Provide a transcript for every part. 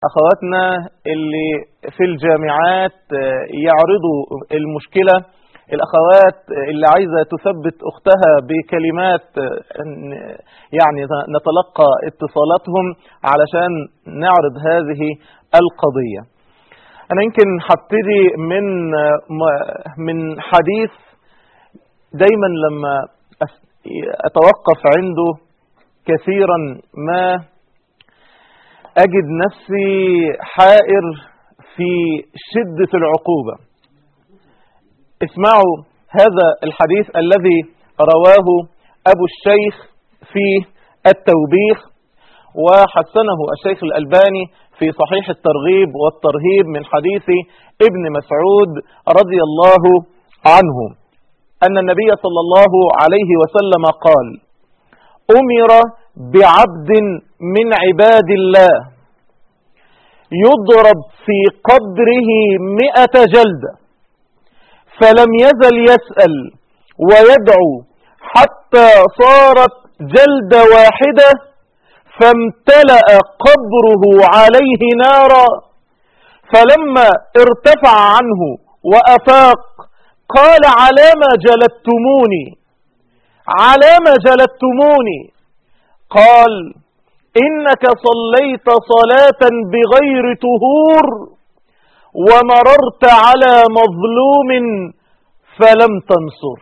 أخواتنا اللي في الجامعات يعرضوا المشكلة، الأخوات اللي عايزة تثبت أختها بكلمات يعني نتلقى اتصالاتهم علشان نعرض هذه القضية. أنا يمكن هبتدي من حديث دايما لما أتوقف عنده كثيرا ما أجد نفسي حائر في شدة العقوبة. اسمعوا هذا الحديث الذي رواه أبو الشيخ في التوبيخ، وحسنه الشيخ الألباني في صحيح الترغيب والترهيب من حديث ابن مسعود رضي الله عنه أن النبي صلى الله عليه وسلم قال: أمر بعبد من عباد الله يضرب في قبره 100 جلدة، فلم يزل يسأل ويدعو حتى صارت جلدة واحدة فامتلأ قبره عليه نارا، فلما ارتفع عنه وأفاق قال: على ما جلدتموني؟ على ما جلدتموني؟ قال: إنك صليت صلاة بغير طهور ومررت على مظلوم فلم تنصر.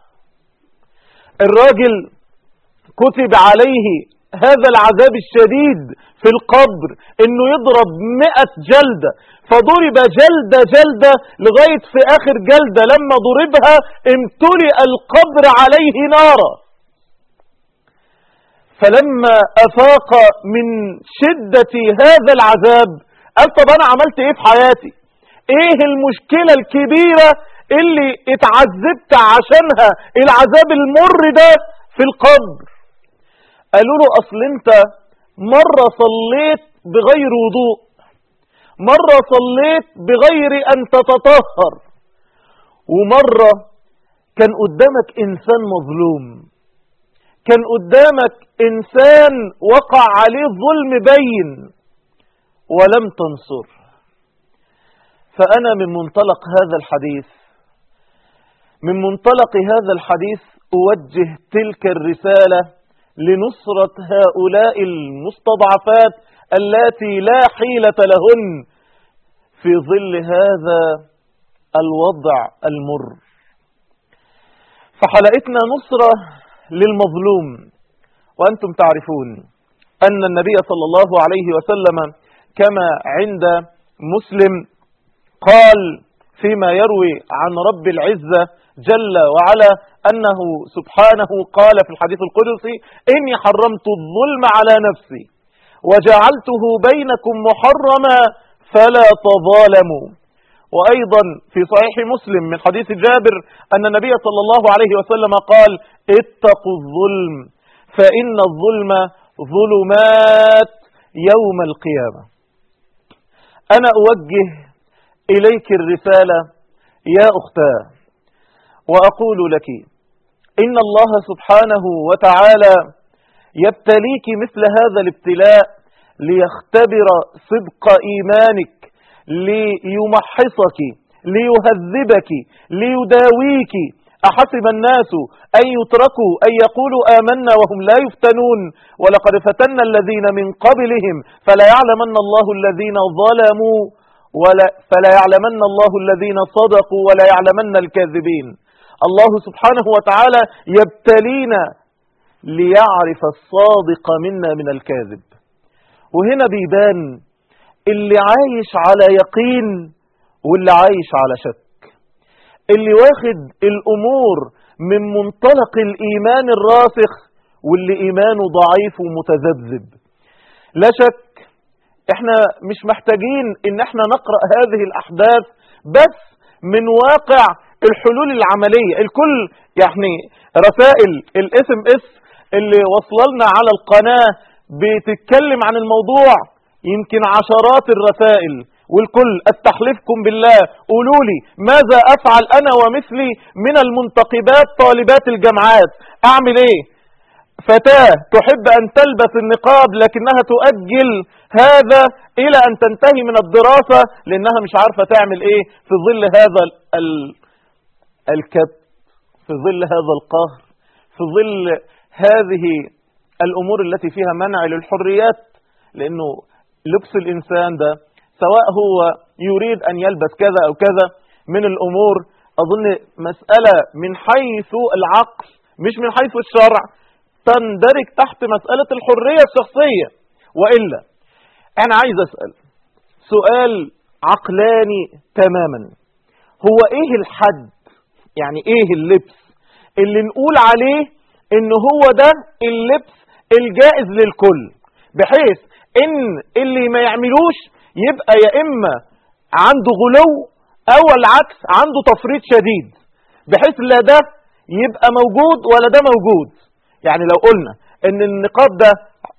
الراجل كتب عليه هذا العذاب الشديد في القبر، انه يضرب 100 جلدة، فضرب جلدة لغاية في اخر جلدة لما ضربها امتلئ القبر عليه نارا. فلما افاق من شدة هذا العذاب قال: طب انا عملت ايه في حياتي؟ ايه المشكلة الكبيرة اللي اتعذبت عشانها العذاب المر ده في القبر؟ قالوا له: اصل انت مرة صليت بغير وضوء، مرة صليت بغير ان تتطهر، ومرة كان قدامك انسان مظلوم، كان قدامك انسان وقع عليه ظلم بين ولم تنصر. فأنا من منطلق هذا الحديث أوجه تلك الرسالة لنصرة هؤلاء المستضعفات التي لا حيلة لهن في ظل هذا الوضع المر. فحلقتنا نصرة للمظلوم، وأنتم تعرفون أن النبي صلى الله عليه وسلم كما عند مسلم قال فيما يروي عن رب العزة جل وعلا أنه سبحانه قال في الحديث القدسي: إني حرمت الظلم على نفسي وجعلته بينكم محرما فلا تظالموا. وأيضا في صحيح مسلم من حديث جابر أن النبي صلى الله عليه وسلم قال: اتقوا الظلم فإن الظلم ظلمات يوم القيامة. أنا أوجه إليك الرسالة يا أختاه، وأقول لك: إن الله سبحانه وتعالى يبتليك مثل هذا الابتلاء ليختبر صدق إيمانك، ليمحصك، ليهذبك، ليداويك. أحسب الناس أن يتركوا أن يقولوا آمنا وهم لا يفتنون، ولقد فتنا الذين من قبلهم فلا يعلمن الله الذين ظلموا فلا يعلمن الله الذين صدقوا ولا يعلمن الكاذبين. الله سبحانه وتعالى يبتلينا ليعرف الصادق منا من الكاذب. وهنا بيبان اللي عايش على يقين واللي عايش على شك، اللي واخد الأمور من منطلق الإيمان الراسخ واللي إيمانه ضعيف ومتذبذب. لا شك احنا مش محتاجين ان احنا نقرأ هذه الأحداث بس من واقع الحلول العملية. الكل يعني رسائل SMS اللي وصلنا على القناة بتتكلم عن الموضوع، يمكن عشرات الرسائل، والكل استحلفكم بالله قولوا لي ماذا افعل انا ومثلي من المنتقبات طالبات الجامعات؟ اعمل ايه؟ فتاة تحب ان تلبس النقاب لكنها تؤجل هذا الى ان تنتهي من الدراسة لانها مش عارفة تعمل ايه في ظل هذا الكبت، في ظل هذا القهر، في ظل هذه الامور التي فيها منع للحريات. لانه لبس الانسان ده سواء هو يريد ان يلبس كذا او كذا من الامور، اظن مسألة من حيث العقل مش من حيث الشرع تندرج تحت مسألة الحرية الشخصية. وإلا أنا عايز أسأل سؤال عقلاني تماما، هو إيه الحد؟ يعني إيه اللبس اللي نقول عليه إن هو ده اللبس الجائز للكل، بحيث إن اللي ما يعملوش يبقى يا إما عنده غلو أو العكس عنده تفريط شديد، بحيث لا ده يبقى موجود ولا ده موجود. يعني لو قلنا ان النقاب ده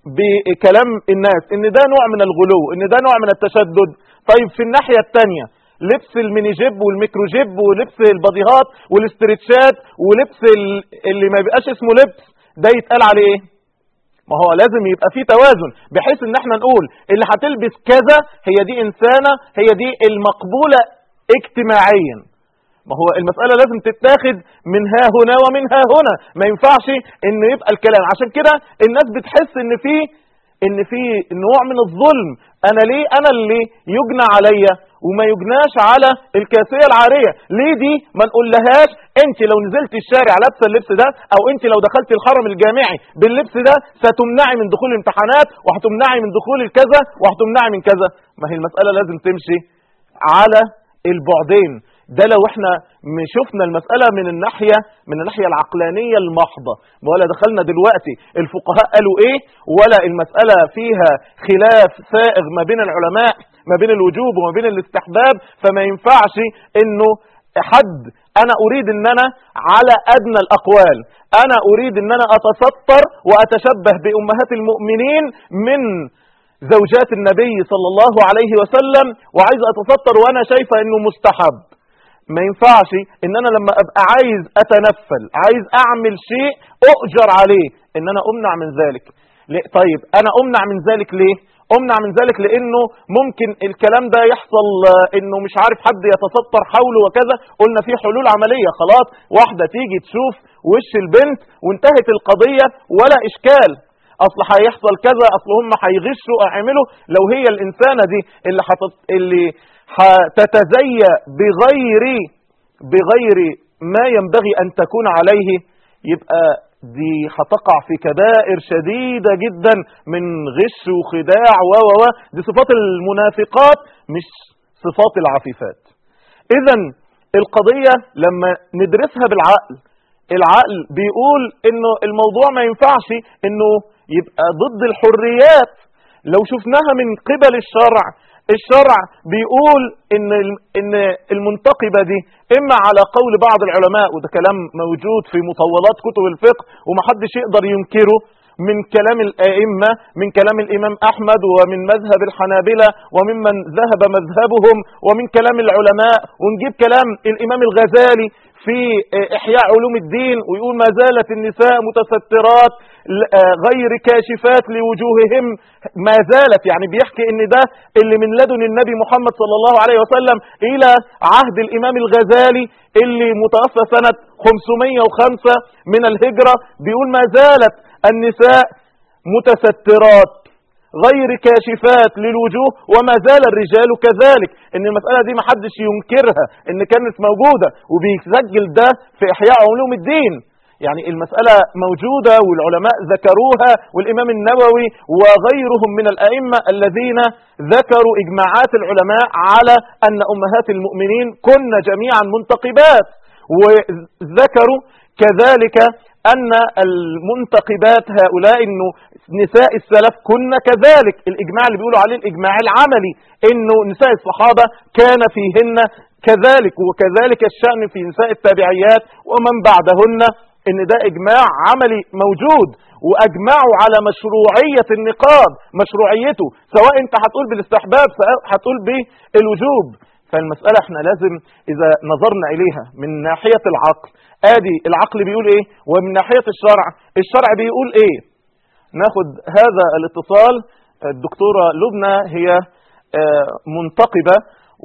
بكلام الناس ان ده نوع من الغلو، ان ده نوع من التشدد، طيب في الناحية التانية لبس الميني جيب والميكرو جيب ولبس الباديهات والاسترتشات ولبس اللي ما بيبقاش اسمه لبس، ده يتقال عليه ايه؟ ما هو لازم يبقى فيه توازن، بحيث ان احنا نقول اللي هتلبس كذا هي دي انسانة، هي دي المقبولة اجتماعيا. ما هو المسألة لازم تتاخد من ها هنا ومن ها هنا، ما ينفعش ان يبقى الكلام. عشان كده الناس بتحس ان في نوع من الظلم. انا ليه انا اللي يجنى عليا وما يجناش على الكاسية العارية؟ ليه دي ما نقولهاش انت لو نزلت الشارع لابسه اللبس ده، او انت لو دخلت الحرم الجامعي باللبس ده ستمنعي من دخول الامتحانات، وهتمنعي من دخول الكذا، وهتمنعي من كذا. ما هي المسألة لازم تمشي على البعدين. ده لو احنا شفنا المسألة من الناحية العقلانية المحضة، ولا دخلنا دلوقتي الفقهاء قالوا ايه، ولا المسألة فيها خلاف سائغ ما بين العلماء ما بين الوجوب وما بين الاستحباب. فما ينفعش انه حد انا اريد ان انا على ادنى الاقوال انا اريد ان انا اتستر واتشبه بامهات المؤمنين من زوجات النبي صلى الله عليه وسلم، وعايز اتستر وانا شايفة انه مستحب. ما ينفعش ان انا لما ابقى عايز اتنفل، عايز اعمل شيء اؤجر عليه، ان انا امنع من ذلك. طيب انا امنع من ذلك ليه؟ امنع من ذلك لانه ممكن الكلام ده يحصل، انه مش عارف حد يتستر حوله وكذا. قلنا في حلول عملية، خلاص واحدة تيجي تشوف وش البنت وانتهت القضية ولا اشكال، اصل هيحصل كذا، اصل هم هيغشوا اعملوا. لو هي الانسانة دي اللي هتتزي بغير ما ينبغي ان تكون عليه، يبقى دي هتقع في كبائر شديدة جدا من غش وخداع دي صفات المنافقات مش صفات العفيفات. اذا القضية لما ندرسها بالعقل، العقل بيقول انه الموضوع ما ينفعش انه يبقى ضد الحريات. لو شفناها من قبل الشرع بيقول ان المنتقبة دي اما على قول بعض العلماء، وده كلام موجود في مطولات كتب الفقه ومحدش يقدر ينكره، من كلام الائمة، من كلام الامام احمد ومن مذهب الحنابلة وممن ذهب مذهبهم، ومن كلام العلماء، ونجيب كلام الامام الغزالي في احياء علوم الدين ويقول ما زالت النساء متسترات غير كاشفات لوجوههم. ما زالت يعني بيحكي ان ده اللي من لدن النبي محمد صلى الله عليه وسلم الى عهد الامام الغزالي اللي متوفى سنة 505 من الهجرة، بيقول ما زالت النساء متسترات غير كاشفات للوجوه وما زال الرجال كذلك. ان المسألة دي محدش ينكرها ان كانت موجودة، وبيسجل ده في احياء علوم الدين. يعني المسألة موجودة والعلماء ذكروها، والامام النووي وغيرهم من الائمة الذين ذكروا اجماعات العلماء على ان امهات المؤمنين كن جميعا منتقبات، وذكروا كذلك أن المنتقبات هؤلاء إنه نساء السلف كن كذلك. الإجماع اللي بيقولوا عليه الإجماع العملي إنه نساء الصحابة كان فيهن كذلك، وكذلك الشأن في نساء التابعيات ومن بعدهن، إن ده إجماع عملي موجود. وأجمعوا على مشروعية النقاب، مشروعيته، سواء أنت هتقول بالاستحباب سواء هتقول بالوجوب. فالمسألة احنا لازم إذا نظرنا إليها من ناحية العقل، ادي العقل بيقول ايه، ومن ناحية الشرع بيقول ايه. ناخد هذا الاتصال. الدكتورة لبنى هي منتقبة،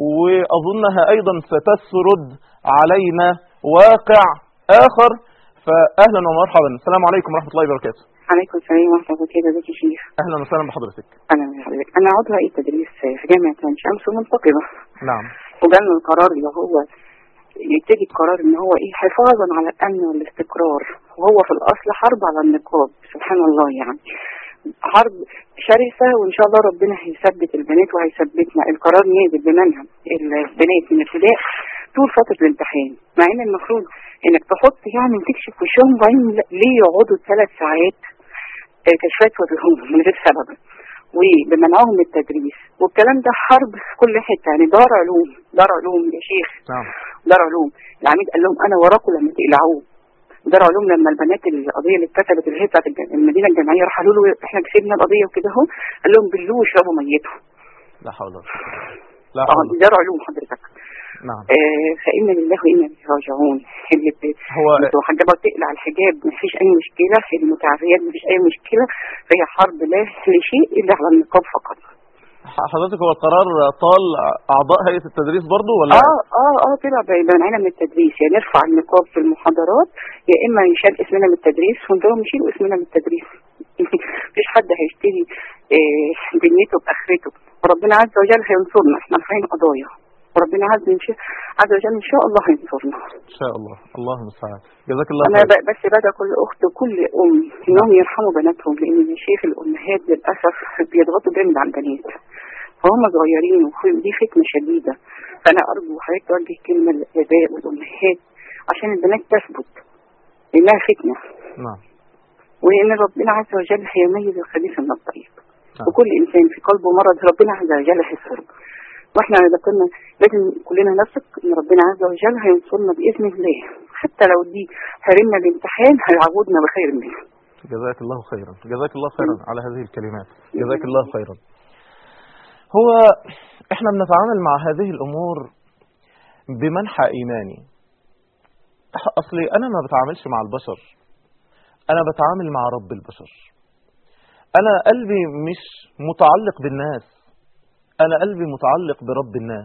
وأظنها أيضا ستسرد علينا واقع آخر. فأهلا ومرحبا. السلام عليكم ورحمة الله وبركاته. عليكم السلام ورحمة الله وبركاته. ازيك يا شيخ؟ أهلا وسهلا بحضرتك. أنا عضو هيئة تدريس في جامعة عين شمس ومنتقبة. نعم. وجالنا القرار اللي هو يتجي القرار ان هو حفاظا على الامن والاستقرار، وهو في الاصل حرب على النقاب. سبحان الله، يعني حرب شرسة، وان شاء الله ربنا هيثبت البنات وهيثبتنا. القرار نازل بمنهج البنات من ابتداء طول فترة الامتحان، مع ان المفروض انك تحط يعني تكشف وشهم، بعدين ليه يقعدوا 3 ساعات كشفات وجههم من غير سبب، وبمنعهم من التدريس. والكلام ده حرب في كل حته. يعني دار علوم يا شيخ. نعم. دار علوم العميد قال لهم انا وراكم لما تقلعوه. دار علوم لما البنات القضيه اللي اتكتبت اللي هي بتاعت المدينه الجامعيه راح قالوا له احنا كسبنا القضيه وكده اهو، قال لهم بلوه واشربوا ميته. لا حول ولا قوه. لا حول. دار علوم حضرتك. نعم. فإنا لله وإنا إليه راجعون. اللي محجبة تقلع الحجاب مفيش أي مشكلة، المتعافيات مفيش أي مشكلة، فهي حرب لا لشيء إلا على النقاب فقط. حضرتك هو القرار طال أعضاء هيئة التدريس برضو ولا؟ طلع بمنعنا من التدريس، يعني نرفع النقاب في المحاضرات، يا إما يشال اسمنا من التدريس ونقول يشيلوا اسمنا من التدريس. مفيش حد هيشتري دنيته بآخرته، وربنا عز وجل هينصرنا. احنا رافعين قضايا، وربنا عز وجل ان شاء الله هينصرنا ان شاء الله. الله المستعان. جزاك الله خير. انا بس بدأ كل اخت وكل ام انهم يرحموا بناتهم، لان يا شيخ الامهات للاسف بيضغطوا جامد على البنات فهم صغيرين، ودي فتنه شديده. فانا ارجو حضرتك توجه كلمه للاباء والامهات عشان البنات تثبت، لانها فتنه. نعم. وان ربنا عز وجل هيميز الخبيث من الطيب. وكل انسان في قلبه مرض ربنا عز وجل هيسره، واحنا ذكرنا لازم كلنا نثق ان ربنا عز وجل هينصرنا باذن الله، حتى لو دي هرمنا الامتحان هيعوضنا بخير منه. جزاك الله خيرا. جزاك الله خيرا على هذه الكلمات. جزاك الله خيرا. هو احنا بنتعامل مع هذه الامور بمنحى ايماني. اصلي انا ما بتعاملش مع البشر، انا بتعامل مع رب البشر. انا قلبي مش متعلق بالناس، أنا قلبي متعلق برب الناس.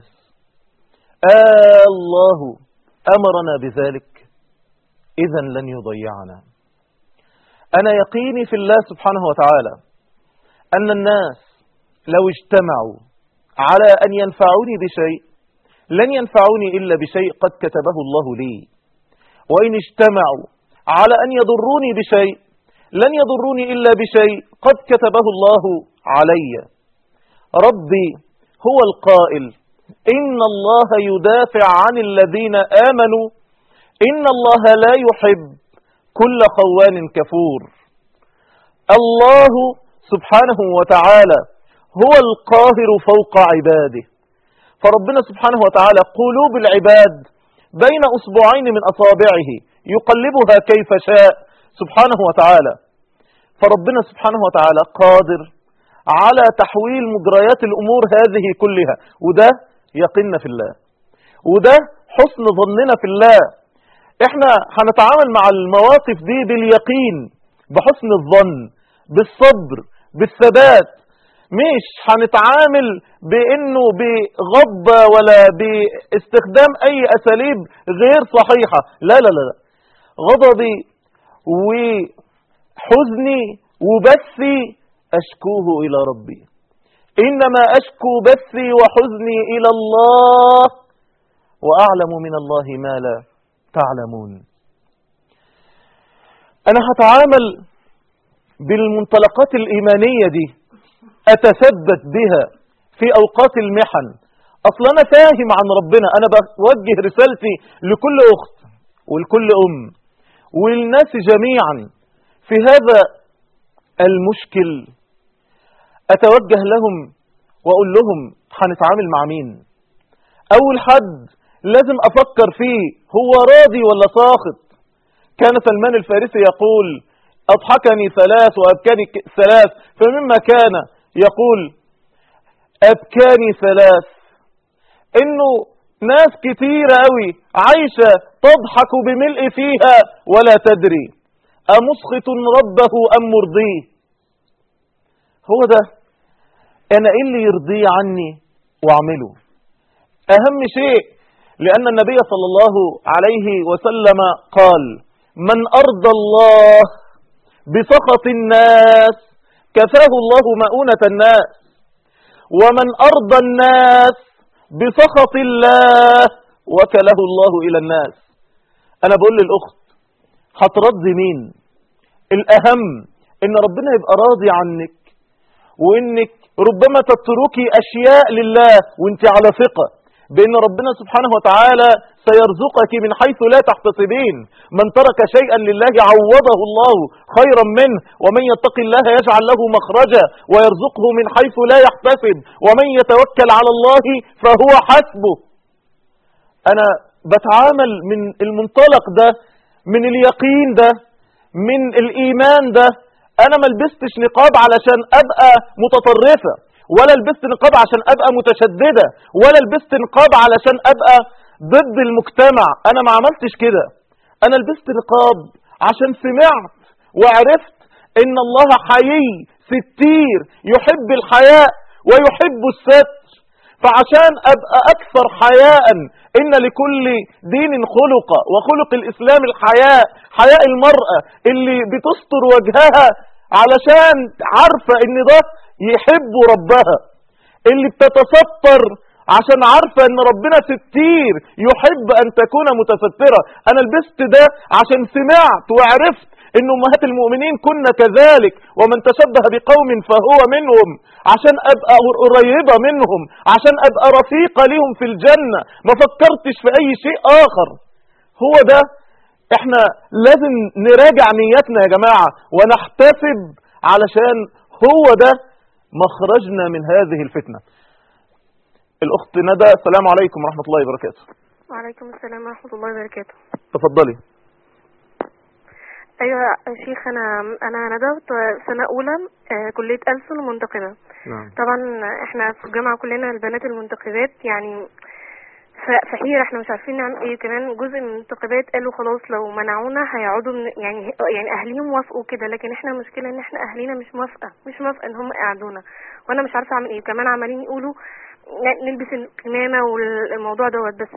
الله أمرنا بذلك، إذن لن يضيعنا. أنا يقيني في الله سبحانه وتعالى أن الناس لو اجتمعوا على أن ينفعوني بشيء لن ينفعوني إلا بشيء قد كتبه الله لي، وإن اجتمعوا على أن يضروني بشيء لن يضروني إلا بشيء قد كتبه الله علي. ربي هو القائل إن الله يدافع عن الذين آمنوا إن الله لا يحب كل خوان كفور. الله سبحانه وتعالى هو القاهر فوق عباده، فربنا سبحانه وتعالى قلوب العباد بين أصبعين من أصابعه يقلبها كيف شاء سبحانه وتعالى. فربنا سبحانه وتعالى قادر على تحويل مجريات الأمور هذه كلها، وده يقيننا في الله، وده حسن ظننا في الله. احنا هنتعامل مع المواقف دي باليقين، بحسن الظن، بالصبر، بالثبات. مش هنتعامل بانه بغضة ولا باستخدام اي اساليب غير صحيحة. لا لا لا، غضبي وحزني وبثي أشكوه إلى ربي، إنما أشكو بثي وحزني إلى الله وأعلم من الله ما لا تعلمون. أنا هتعامل بالمنطلقات الإيمانية دي، أتثبت بها في أوقات المحن. أصلا أنا فاهم عن ربنا، أنا بوجه رسالتي لكل أخت ولكل أم والناس جميعا في هذا المشكل. أتوجه لهم وأقول لهم هنتعامل مع مين. أول حد لازم أفكر فيه هو راضي ولا ساخط. كان سلمان الفارسي يقول أضحكني 3 وأبكاني 3، فمما كان يقول أبكاني 3 إنه ناس كتيرة قوي عايشة تضحك بملء فيها ولا تدري أمسخط ربه أم مرضيه. هو ده. أنا إيه اللي يرضيه عني واعملوا. أهم شيء، لأن النبي صلى الله عليه وسلم قال: من أرضى الله بسخط الناس كفاه الله مؤونة الناس، ومن أرضى الناس بسخط الله وكله الله إلى الناس. أنا بقول للأخت، هترضي مين؟ الأهم إن ربنا يبقى راضي عنك، وإنك ربما تتركي أشياء لله وإنت على ثقة بأن ربنا سبحانه وتعالى سيرزقك من حيث لا تحتسبين. من ترك شيئا لله عوضه الله خيرا منه، ومن يتق الله يجعل له مخرجا ويرزقه من حيث لا يحتسب، ومن يتوكل على الله فهو حسبه. أنا بتعامل من المنطلق ده، من اليقين ده، من الإيمان ده. أنا ما لبستش نقاب علشان أبقى متطرفة، ولا لبست نقاب عشان أبقى متشددة، ولا لبست نقاب علشان أبقى ضد المجتمع. أنا ما عملتش كده. أنا لبست نقاب عشان سمعت وعرفت إن الله حيي ستير يحب الحياء ويحب الستر. فعشان أبقى أكثر حياء، إن لكل دين خلقة، وخلق الإسلام الحياء، حياء المرأة اللي بتستر وجهها علشان عارفة إن ده يحب ربها، اللي بتتستر عشان عارفة إن ربنا ستير يحب أن تكون متسترة. أنا لبست ده عشان سمعت وعرفت إن أمهات المؤمنين كنا كذلك، ومن تشبه بقوم فهو منهم، عشان أبقى قريبة منهم، عشان أبقى رفيقة لهم في الجنة. ما فكرتش في أي شيء آخر. هو ده. احنا لازم نراجع نيتنا يا جماعة ونحتسب، علشان هو ده مخرجنا من هذه الفتنة. الأخت ندى، السلام عليكم ورحمة الله وبركاته. وعليكم السلام ورحمة الله وبركاته. تفضلي. أيوة يا شيخ، أنا ندى سنة أولى كلية ألسن منتقبة. نعم. طبعا احنا في الجامعة كلنا البنات المنتقبات يعني فحيرة، احنا مش عارفين نعمل ايه. كمان جزء من المنتقبات قالوا خلاص لو منعونا هيقعدوا يعني اهليهم وافقوا كده، لكن احنا المشكلة ان احنا اهلينا مش موافقة ان هم يقعدونا، وانا مش عارفة اعمل ايه. كمان عمالين يقولوا نلبس الكمامة والموضوع دوت، بس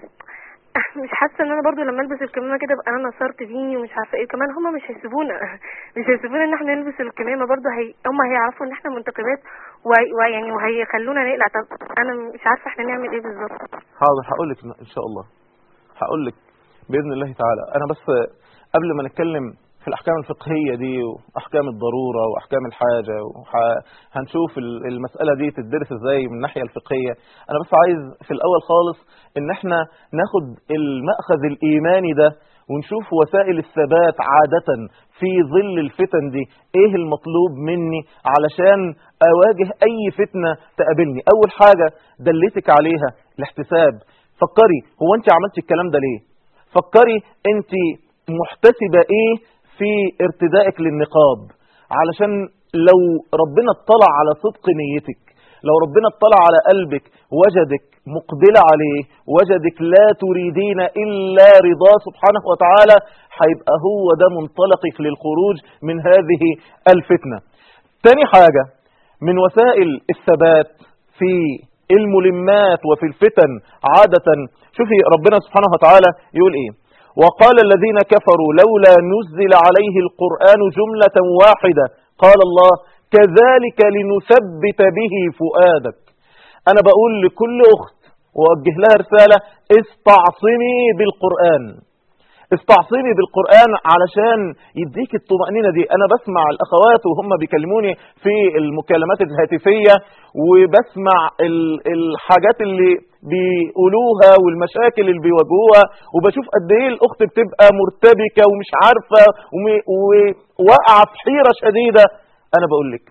مش حاسة ان انا برضو لما البس الكمامة كده بقى انا نصرت ديني ومش عارفة ايه. كمان هم مش هيسيبونا ان احنا نلبس الكمامة، برضو هم هيعرفوا ان احنا منتقبات ويعني وهيخلونا نقلع. طب انا مش عارفة احنا نعمل ايه بالظبط. حاضر، هقولك ان شاء الله، هقولك بإذن الله تعالى. انا بس قبل ما نتكلم في الأحكام الفقهية دي وأحكام الضرورة وأحكام الحاجة، هنشوف المسألة دي تدرس ازاي من الناحية الفقهية. أنا بس عايز في الأول خالص إن احنا ناخد المأخذ الإيماني ده ونشوف وسائل الثبات عادة في ظل الفتن دي. ايه المطلوب مني علشان أواجه أي فتنة تقابلني؟ أول حاجة دلتك عليها الاحتساب. فكري، هو أنت عملت الكلام ده ليه؟ فكري أنت محتسبة ايه في ارتدائك للنقاب، علشان لو ربنا اطلع على صدق نيتك، لو ربنا اطلع على قلبك وجدك مقبلة عليه، وجدك لا تريدين إلا رضاه سبحانه وتعالى، هيبقى هو ده منطلقك للخروج من هذه الفتنة. تاني حاجة من وسائل الثبات في الملمات وفي الفتن عادة، شوفي ربنا سبحانه وتعالى يقول ايه: وقال الذين كفروا لولا نزل عليه القرآن جملة واحدة، قال الله كذلك لنثبت به فؤادك. أنا بقول لكل أخت وأوجه لها رسالة: استعصمي بالقرآن، استعصمي بالقرآن علشان يديك الطمأنينة دي. أنا بسمع الأخوات وهم بيكلموني في المكالمات الهاتفية، وبسمع الحاجات اللي بيقولوها والمشاكل اللي بيواجهوها، وبشوف قد ايه الأخت بتبقى مرتبكة ومش عارفة وواقعة في حيرة شديدة. أنا بقول لك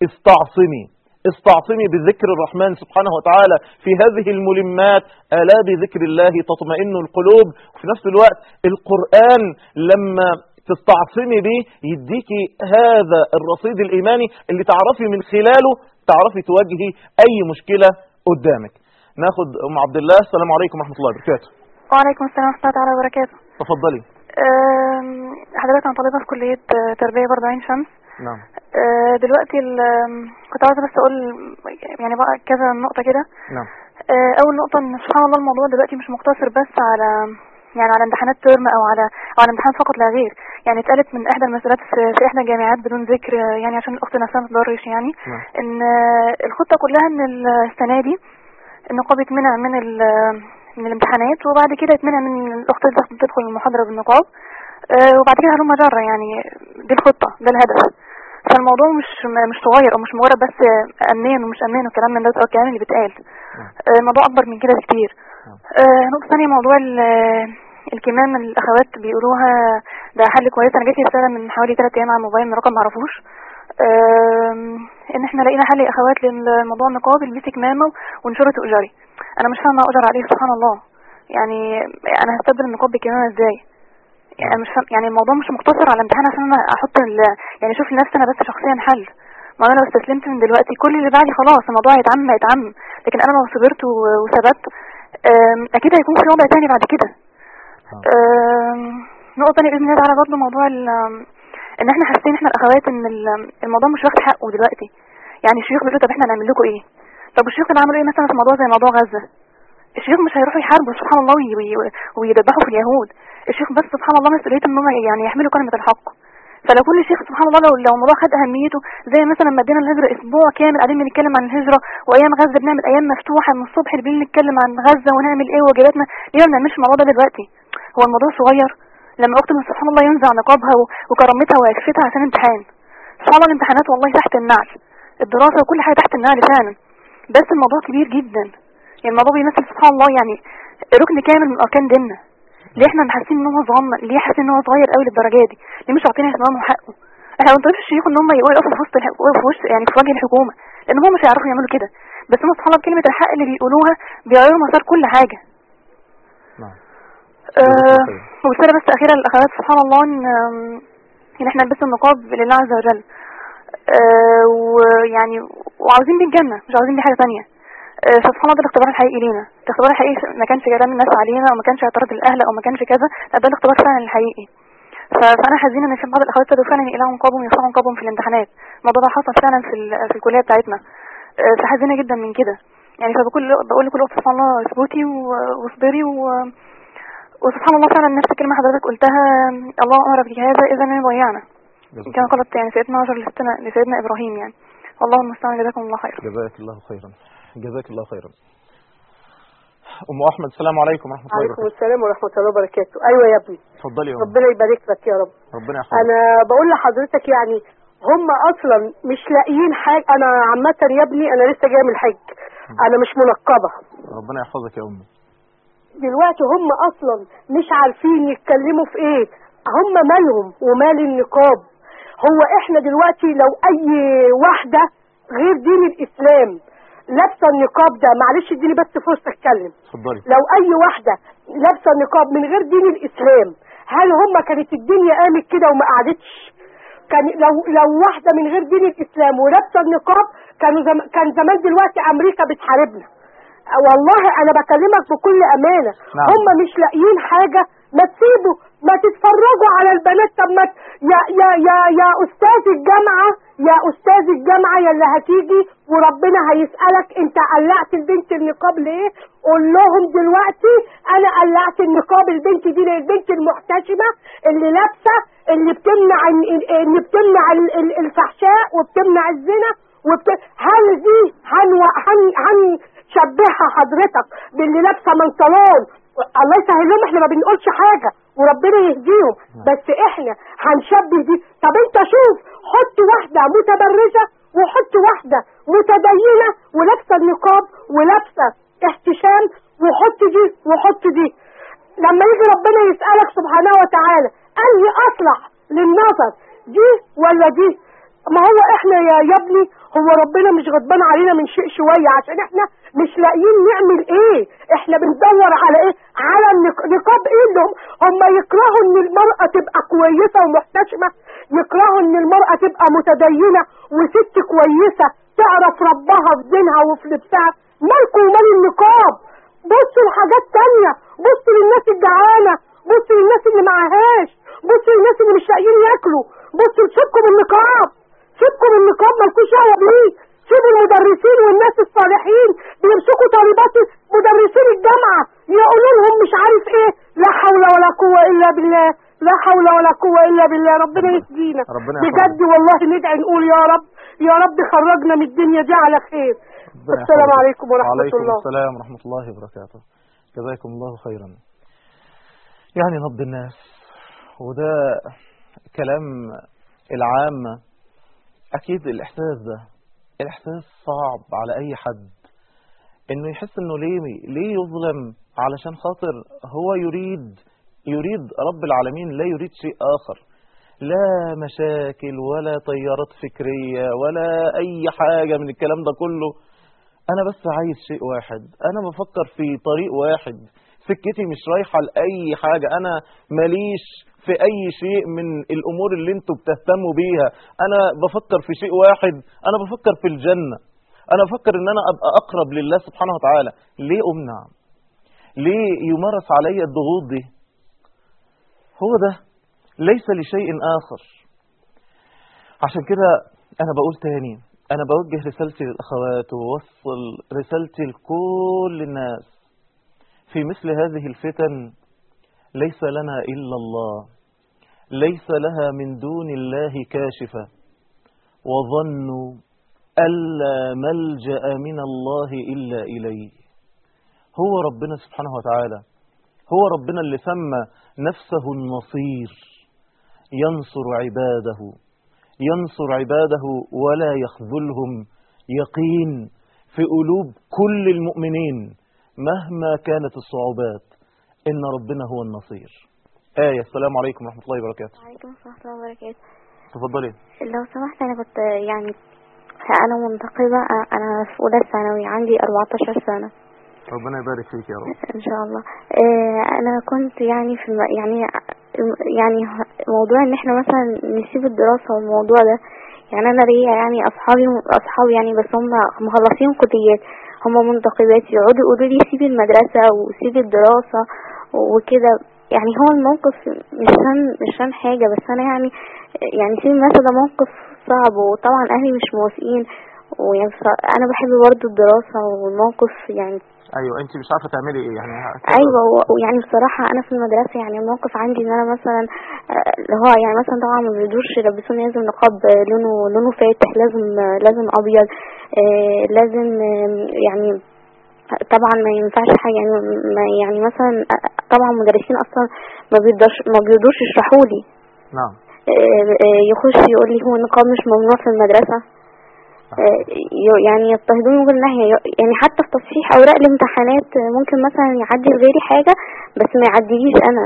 استعصمي بذكر الرحمن سبحانه وتعالى في هذه الملمات. ألا بذكر الله تطمئن القلوب. وفي نفس الوقت القرآن لما تستعصمي به يديكي هذا الرصيد الإيماني اللي تعرفي من خلاله تعرفي تواجهي أي مشكلة قدامك. ناخد أم عبد الله، السلام عليكم ورحمة الله وبركاته. وعليكم السلام ورحمة الله وبركاته. تفضلي. حضرتك أنا طالبة في كلية تربية برضه عين شمس. نعم. دلوقتي كنت عاوزة بس أقول يعني بقى كذا نقطة كده. نعم. اول نقطه ان سبحان الله الموضوع دلوقتي مش مقتصر بس على على امتحانات ترم او على امتحان فقط لا غير. اتقالت من احدى المسؤولات في احدى الجامعات بدون ذكر عشان الاخت نفسها ما تضرش ان الخطه كلها ان السنه دي النقاب يتمنع من الامتحانات، وبعد كده يتمنع من الاخت تدخل المحاضره بالنقاب، وبعد كده هلوم جرة. دي الخطه، ده الهدف. فالموضوع مش صغير او مش مجرد بس امنيا ومش امنيا والكلام من ده او الكلام اللي بيتقال. الموضوع اكبر من كده بكتير. نقطه ثانيه موضوع الكمام الاخوات بيقولوها ده حل كويس. انا جات لي رساله من حوالي 3 ايام على الموبايل من رقم معرفوش ان احنا لقينا حل يا اخوات للموضوع النقاب، البسي كمامه وانشري تؤجري. انا مش فاهمه اؤجر عليه سبحان الله. انا هستبدل النقاب بكمامه ازاي؟ انا مش فاهم. الموضوع مش مقتصر على امتحان عشان انا احط اشوف لنفسي انا بس شخصيا حل. ما انا لو استسلمت من دلوقتي كل اللي بعدي خلاص الموضوع هيتعم. لكن انا لو صبرت وثبت اكيد هيكون في وضع تاني بعد كده. نقطه ثانيه باذن الله تعالى برضه موضوع ان احنا حاسين احنا الاخوات ان الموضوع مش واخد حقه دلوقتي. الشيوخ بيقولوا طب احنا هنعمل لكم ايه؟ طب الشيوخ اللي عملوا ايه مثلا في موضوع زي موضوع غزه؟ الشيوخ مش هيروحوا يحاربوا سبحان الله ويذبحوا في اليهود. الشيخ بس سبحان الله مسؤوليته ان هم يحملوا كلمه الحق. فلو كل شيخ سبحان الله لو الموضوع خد اهميته زي مثلا لما ادينا الهجره اسبوع كامل قاعدين بنتكلم عن الهجره، وايام غزه بنعمل ايام مفتوحه من الصبح بالليل نتكلم عن غزه ونعمل ايه وواجباتنا، ليه ما بنعملش الموضوع ده دلوقتي؟ هو الموضوع صغير لما اخت من سبحان الله ينزع نقابها وكرامتها وعفتها عشان امتحان. سبحان الله الامتحانات والله تحت النعل، الدراسه وكل حاجه تحت النعل فعلا، بس الموضوع كبير جدا. الموضوع بيمثل سبحان الله ركن كامل من اركان ديننا. ليه احنا حاسين ان هو صغنن؟ ليه حاسين ان هو صغير قوي للدرجه دي؟ ليه مش عاطين اهتمام وحقه؟ احنا ما بنطلبش الشيوخ ان هم يقفوا في وسط في وجه الحكومه، لان هم مش هيعرفوا يعملوا كده. بس هم سبحان الله بكلمه الحق اللي بيقولوها بيغيروا مسار كل حاجه. نعم. ورساله بس اخيره للاخوات سبحان الله ان احنا نلبس النقاب لله عز وجل. وعاوزين بيه الجنه، مش عاوزين بيه حاجه ثانيه. فسبحان الله ده الاختبار الحقيقي لينا. الاختبار الحقيقي ما كانش كلام الناس علينا او ما كانش اعتراض الاهل او ما كانش كذا، لا ده الاختبار فعلا الحقيقي. فانا حزينه ان في بعض الاخوات ابتدوا فعلا يقلعوا نقابهم ويرفعوا نقابهم في الامتحانات. الموضوع ده حصل فعلا في الكليه بتاعتنا. فحزينه جدا من كده. بقول لكل اخت سبحان الله اثبتي واصبري وسبحان الله فعلا نفس الكلمه حضرتك قلتها، الله امر بهذا اذا من ضيعنا. كان غلط سيدنا هاجر لسيدنا ابراهيم اللهم المستعان. جزاكم الله خير. جزاك الله خيرا. جزاك الله خيرا. ام احمد السلام عليكم ورحمه الله وبركاته. وعليكم السلام ورحمه الله وبركاته. ايوه يا ابني اتفضلي يا ربنا يبارك لك يا رب. ربنا يحفظك. انا بقول لحضرتك هم اصلا مش لاقيين حاجه. انا عامه يا ابني انا لسه جايه من الحج، انا مش منقبه. ربنا يحفظك يا امي. دلوقتي هم اصلا مش عارفين يتكلموا في ايه. هم مالهم ومال النقاب؟ هو احنا دلوقتي لو اي واحده غير دين الاسلام لابسه النقاب ده، معلش اديني بس فرصه اتكلم. اتفضلي. لو اي واحده لابسه النقاب من غير دين الاسلام، هل هم كانت الدنيا قامت كده وما قعدتش؟ كان لو واحده من غير دين الاسلام ولابسه النقاب كان زمان دلوقتي امريكا بتحاربنا. والله انا بكلمك بكل امانه. نعم. هم مش لاقيين حاجه. ما تسيبوا، ما تتفرجوا على البنات. طب ما يا استاذ الجامعه، يا استاذ الجامعه يا اللي هتيجي وربنا هيسالك انت قلعت البنت النقاب ليه؟ قول لهم دلوقتي انا قلعت النقاب البنت دي للبنت المحتشمه اللي لابسه، اللي بتمنع الفحشاء وبتمنع الزنا هل دي هنشبهها حضرتك باللي لابسه بنطلون؟ الله يسهل لهم، احنا ما بنقولش حاجه وربنا يهديهم، بس احنا هنشبه دي. طب انت شوف، حط واحده متبرجه وحط واحده متدينه ولابسه النقاب ولابسه احتشام، وحط دي وحط دي. لما يجي ربنا يسالك سبحانه وتعالى انهي اصلح للنظر، دي ولا دي؟ ما هو احنا يا ابني هو ربنا مش غضبان علينا من شيء شويه عشان احنا مش لاقيين نعمل ايه. احنا بندور على ايه؟ على نقاب ايه؟ هم يكرهوا ان المرأة تبقى كويسة ومحتشمة، يكرهوا ان المرأة تبقى متدينة وست كويسة تعرف ربها في دينها وفي لبسها. مالكم ومال النقاب؟ بصوا لحاجات تانية، بصوا للناس الجعانة، بصوا للناس اللي معهاش، بصوا للناس اللي مش لاقيين ياكلوا، بصوا سيبكم النقاب، سيبكم النقاب، مالكوش دعوة بيه، سيبوا المدرسين والناس الصالحين بيمسكوا طالبات مدرسين الجامعة يقولوا لهم مش عارف ايه. لا حول ولا قوة الا بالله، لا حول ولا قوة الا بالله. ربنا يهدينا بجد والله. ندعي نقول يا رب يا رب خرجنا من الدنيا دي على خير. السلام عليكم ورحمة الله. وعليكم السلام ورحمة الله وبركاته. جزاكم الله خيرا. يعني نبض الناس، وده كلام العامة. أكيد الإحساس ده الإحساس صعب على أي حد، إنه يحس إنه ليه يظلم علشان خاطر هو يريد رب العالمين، لا يريد شيء آخر، لا مشاكل ولا تيارات فكرية ولا أي حاجة من الكلام ده كله. أنا بس عايز شيء واحد، أنا بفكر في طريق واحد، سكتي مش رايحة لأي حاجة، أنا ماليش في أي شيء من الأمور اللي انتوا بتهتموا بيها. أنا بفكر في شيء واحد، أنا بفكر في الجنة، أنا بفكر إن أنا أبقى أقرب لله سبحانه وتعالى. ليه أمنع؟ ليه يمارس علي الضغوط دي؟ هو ده ليس لشيء آخر. عشان كده أنا بقول تاني، أنا بوجه رسالتي للأخوات ووصل رسالتي لكل الناس. في مثل هذه الفتن ليس لنا إلا الله، ليس لها من دون الله كاشفة، وظنوا ألا ملجأ من الله إلا إليه. هو ربنا سبحانه وتعالى، هو ربنا اللي سمى نفسه النصير، ينصر عباده ولا يخذلهم. يقين في قلوب كل المؤمنين مهما كانت الصعوبات إن ربنا هو النصير. السلام عليكم ورحمة الله وبركاته. وعليكم السلام ورحمة الله وبركاته. تفضلي. لو سمحت، أنا كنت أنا منتقبة، أنا في أولى ثانوي، عندي 14 سنة. ربنا يبارك فيك يا رب. إن شاء الله. أنا كنت في يعني موضوع إن إحنا مثلا نسيب الدراسة والموضوع ده. يعني أنا ليا أصحابي بس هم مخلصين كليات، هم منتقبات، يقعدوا يقولوا لي سيبي المدرسة وسيبي الدراسة وكده. يعني هو الموقف مش عن حاجة، بس أنا يعني سيبي مثلا موقف صعب، وطبعا أهلي مش موافقين، أنا بحب برضو الدراسة والموقف ايوه. انت مش عارفه تعملي ايه ايوه. ويعني بصراحه انا في المدرسه الموقف عندي ان انا مثلا اللي هو مثلا طبعا ما بيقدروش يلبسوني لازم نقاب لونه فاتح، لازم ابيض، لازم طبعا ما ينفعش حاجه مثلا طبعا المدرسين اصلا ما بيقدروش يشرحوا لي. نعم. يخش يقول لي هو النقاب مش ممنوع في المدرسه. يضطهدوني من كل ناحية. حتى في تصحيح أوراق الامتحانات ممكن مثلا يعدي غيري حاجة بس ما يعديليش أنا.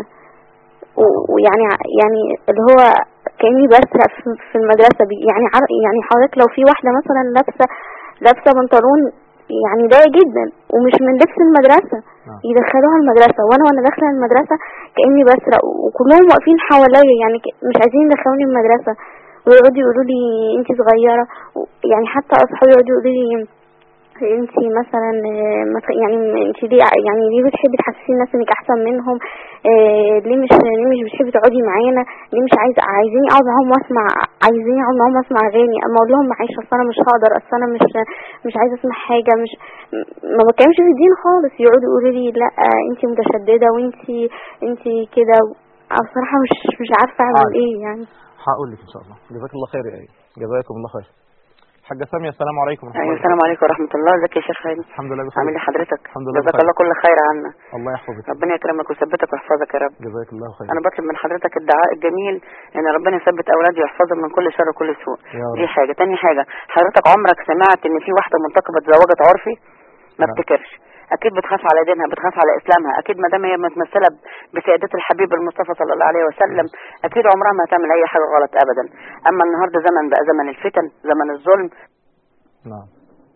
اللي هو كأني بسرق في المدرسة. حضرتك لو في واحدة مثلا لابسة بنطلون ضيق جدا ومش من لبس المدرسة يدخلوها المدرسة، وانا داخلة المدرسة كأني بسرق، وكلهم واقفين حواليا مش عايزين يدخلوني المدرسة، ويقعدوا يقولوا لي انت صغيره. حتى اصحابي يقعدوا يقولوا لي انت مثلا انت ليه بتحبي تحسسي الناس انك احسن منهم؟ ليه مش بتحبي تقعدي معانا؟ ليه مش عايزين اقعد معاهم واسمع اغاني؟ اما اقول لهم معلش اصل انا مش هقدر، اصل انا مش عايزه اسمع حاجه، ما بتكلمش في الدين خالص. يقعدوا يقولوا لي لا انت متشدده وانت كده. بصراحه مش عارفه اعمل ايه هقول لك ان شاء الله. جزاك الله خير يا جزاكم الله خير. حاجه ساميه، السلام عليكم ورحمه الله. السلام عليكم ورحمه الله. ازيك يا شيخ هاني؟ الحمد لله. عامل ايه حضرتك؟ الحمد لله. جزاك الله كل خير عنا. الله يحفظك. ربنا يكرمك ويثبتك ويحفظك يا رب. جزاك الله خير. انا بطلب من حضرتك الدعاء الجميل ان ربنا يثبت اولادي ويحفظهم من كل شر وكل سوء. دي حاجه. تاني حاجه، حضرتك عمرك سمعت ان في واحده منتقبه اتزوجت عرفي؟ ما افتكرش. اكيد بتخاف على دينها، بتخاف على اسلامها، اكيد ما دام هي متمثله بسيادة الحبيب المصطفى صلى الله عليه وسلم اكيد عمرها ما هتعمل اي حاجه غلط ابدا. اما النهارده بقى زمن الفتن، زمن الظلم. نعم.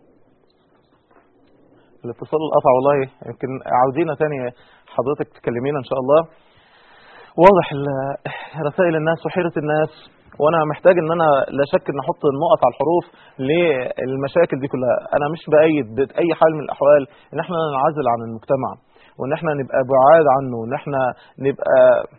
الاتصال القطع والله. يمكن عاوزينها تاني حضرتك تكلمينا ان شاء الله. واضح رسائل الناس وحيرة الناس، وانا محتاج ان انا لا شك ان احط النقط على الحروف للمشاكل دي كلها. انا مش بأيد بأي حال من الاحوال ان احنا ننعزل عن المجتمع، وان احنا نبقى بعاد عنه، وان احنا نبقى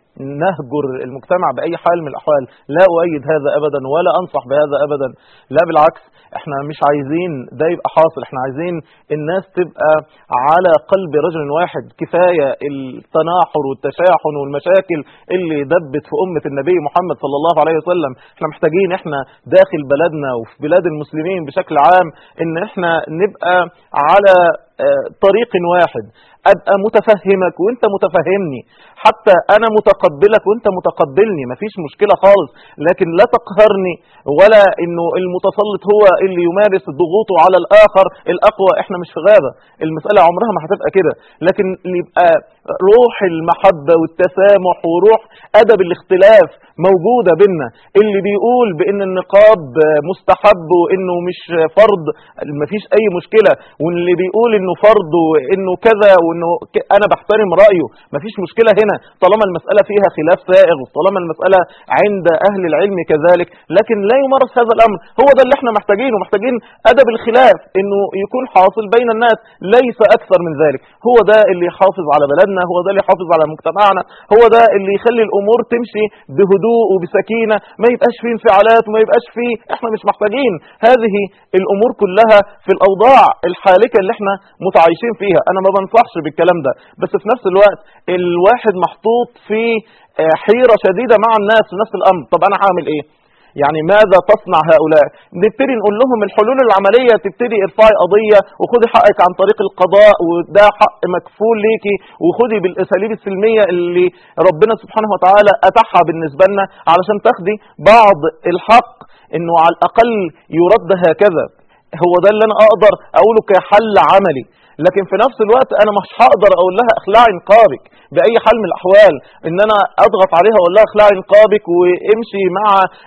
نهجر المجتمع بأي حال من الأحوال. لا أؤيد هذا أبدا ولا أنصح بهذا أبدا، لا بالعكس، احنا مش عايزين ده يبقى حاصل. احنا عايزين الناس تبقى على قلب رجل واحد. كفاية التناحر والتشاحن والمشاكل اللي دبت في أمة النبي محمد صلى الله عليه وسلم. احنا محتاجين احنا داخل بلدنا وفي بلاد المسلمين بشكل عام ان احنا نبقى على طريق واحد، ابقى متفهمك وانت متفهمني، حتى انا متقبلك وانت متقبلني، مفيش مشكلة خالص، لكن لا تقهرني ولا انه المتسلط هو اللي يمارس ضغوطه على الاخر الاقوى. احنا مش في غابة، المسألة عمرها ما هتبقى كده، لكن يبقى روح المحبة والتسامح وروح ادب الاختلاف موجودة بينا. اللي بيقول بان النقاب مستحب وانه مش فرض مفيش اي مشكلة، واللي بيقول انه فرض وانه كذا وانه انا بحترم رأيه، مفيش مشكلة هنا طالما المسألة فيها خلاف سائغ وطالما المسألة عند اهل العلم كذلك، لكن لا يمارس هذا الامر. هو ده اللي احنا محتاجينه، محتاجين ادب الخلاف انه يكون حاصل بين الناس ليس اكثر من ذلك. هو ده اللي يحافظ على بلدنا، هو ده اللي يحافظ على مجتمعنا، هو ده اللي يخلي الامور تمشي بهدوء وبسكينة، ما يبقاش فيه انفعالات وما يبقاش فيه. احنا مش محتاجين هذه الامور كلها في الاوضاع الحالكة اللي احنا متعايشين فيها. انا ما بنصحش بالكلام ده، بس في نفس الوقت الواحد محطوط في حيرة شديدة مع الناس في نفس الامر. طب انا هعمل ايه؟ يعني ماذا تصنع هؤلاء؟ نبتدي نقول لهم الحلول العملية، تبتدي ارفعي قضية وخدي حقك عن طريق القضاء وده حق مكفول ليكي، وخدي بالاساليب السلمية اللي ربنا سبحانه وتعالى اتاحها بالنسبة لنا علشان تاخدي بعض الحق انه على الاقل يرد هكذا. هو ده اللي انا اقدر اقوله كحل عملي. لكن في نفس الوقت انا مش هقدر اقول لها اخلعي نقابك باي حال من الاحوال، ان انا اضغط عليها واقول لها اخلعي نقابك وامشي مع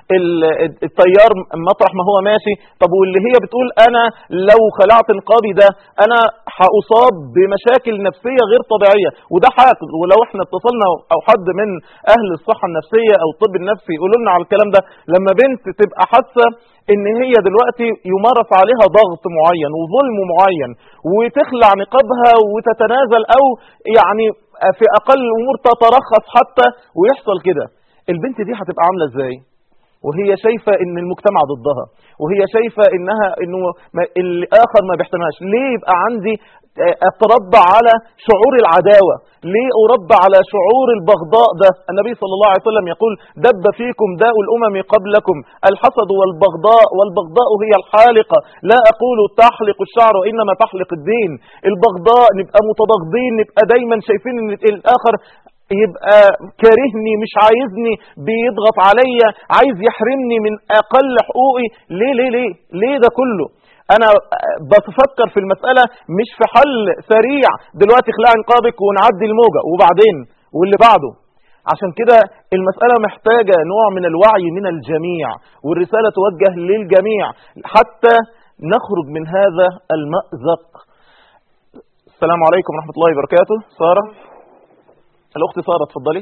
التيار مطرح ما هو ماشي. طب واللي هي بتقول انا لو خلعت نقابي ده انا هاصاب بمشاكل نفسيه غير طبيعيه، وده حاصل. ولو احنا اتصلنا او حد من اهل الصحه النفسيه او الطب النفسي يقولوا لنا على الكلام ده، لما بنت تبقى حاسه ان هي دلوقتي يمارس عليها ضغط معين وظلم معين وتخلع نقابها وتتنازل او يعني في اقل الامور تترخص حتى ويحصل كده، البنت دي هتبقى عاملة ازاي؟ وهي شايفة ان المجتمع ضدها، وهي شايفة انه الاخر ما بيحتماش. ليه يبقى عندي اتربى على شعور العداوة؟ ليه اربى على شعور البغضاء ده؟ النبي صلى الله عليه وسلم يقول دب فيكم داء الامم قبلكم الحسد والبغضاء، والبغضاء هي الحالقة، لا اقول تحلق الشعر وانما تحلق الدين. البغضاء نبقى متبغضين، نبقى دايما شايفين ان الاخر يبقى كارهني، مش عايزني، بيضغط عليا، عايز يحرمني من اقل حقوقي. ليه ليه ليه ليه ده كله؟ انا بتفكر في المسألة مش في حل سريع دلوقتي اخلع نقابك ونعدي الموجة وبعدين واللي بعده. عشان كده المسألة محتاجة نوع من الوعي من الجميع، والرسالة توجه للجميع حتى نخرج من هذا المأزق. السلام عليكم ورحمة الله وبركاته. سارة، الأخت سارة اتفضلي.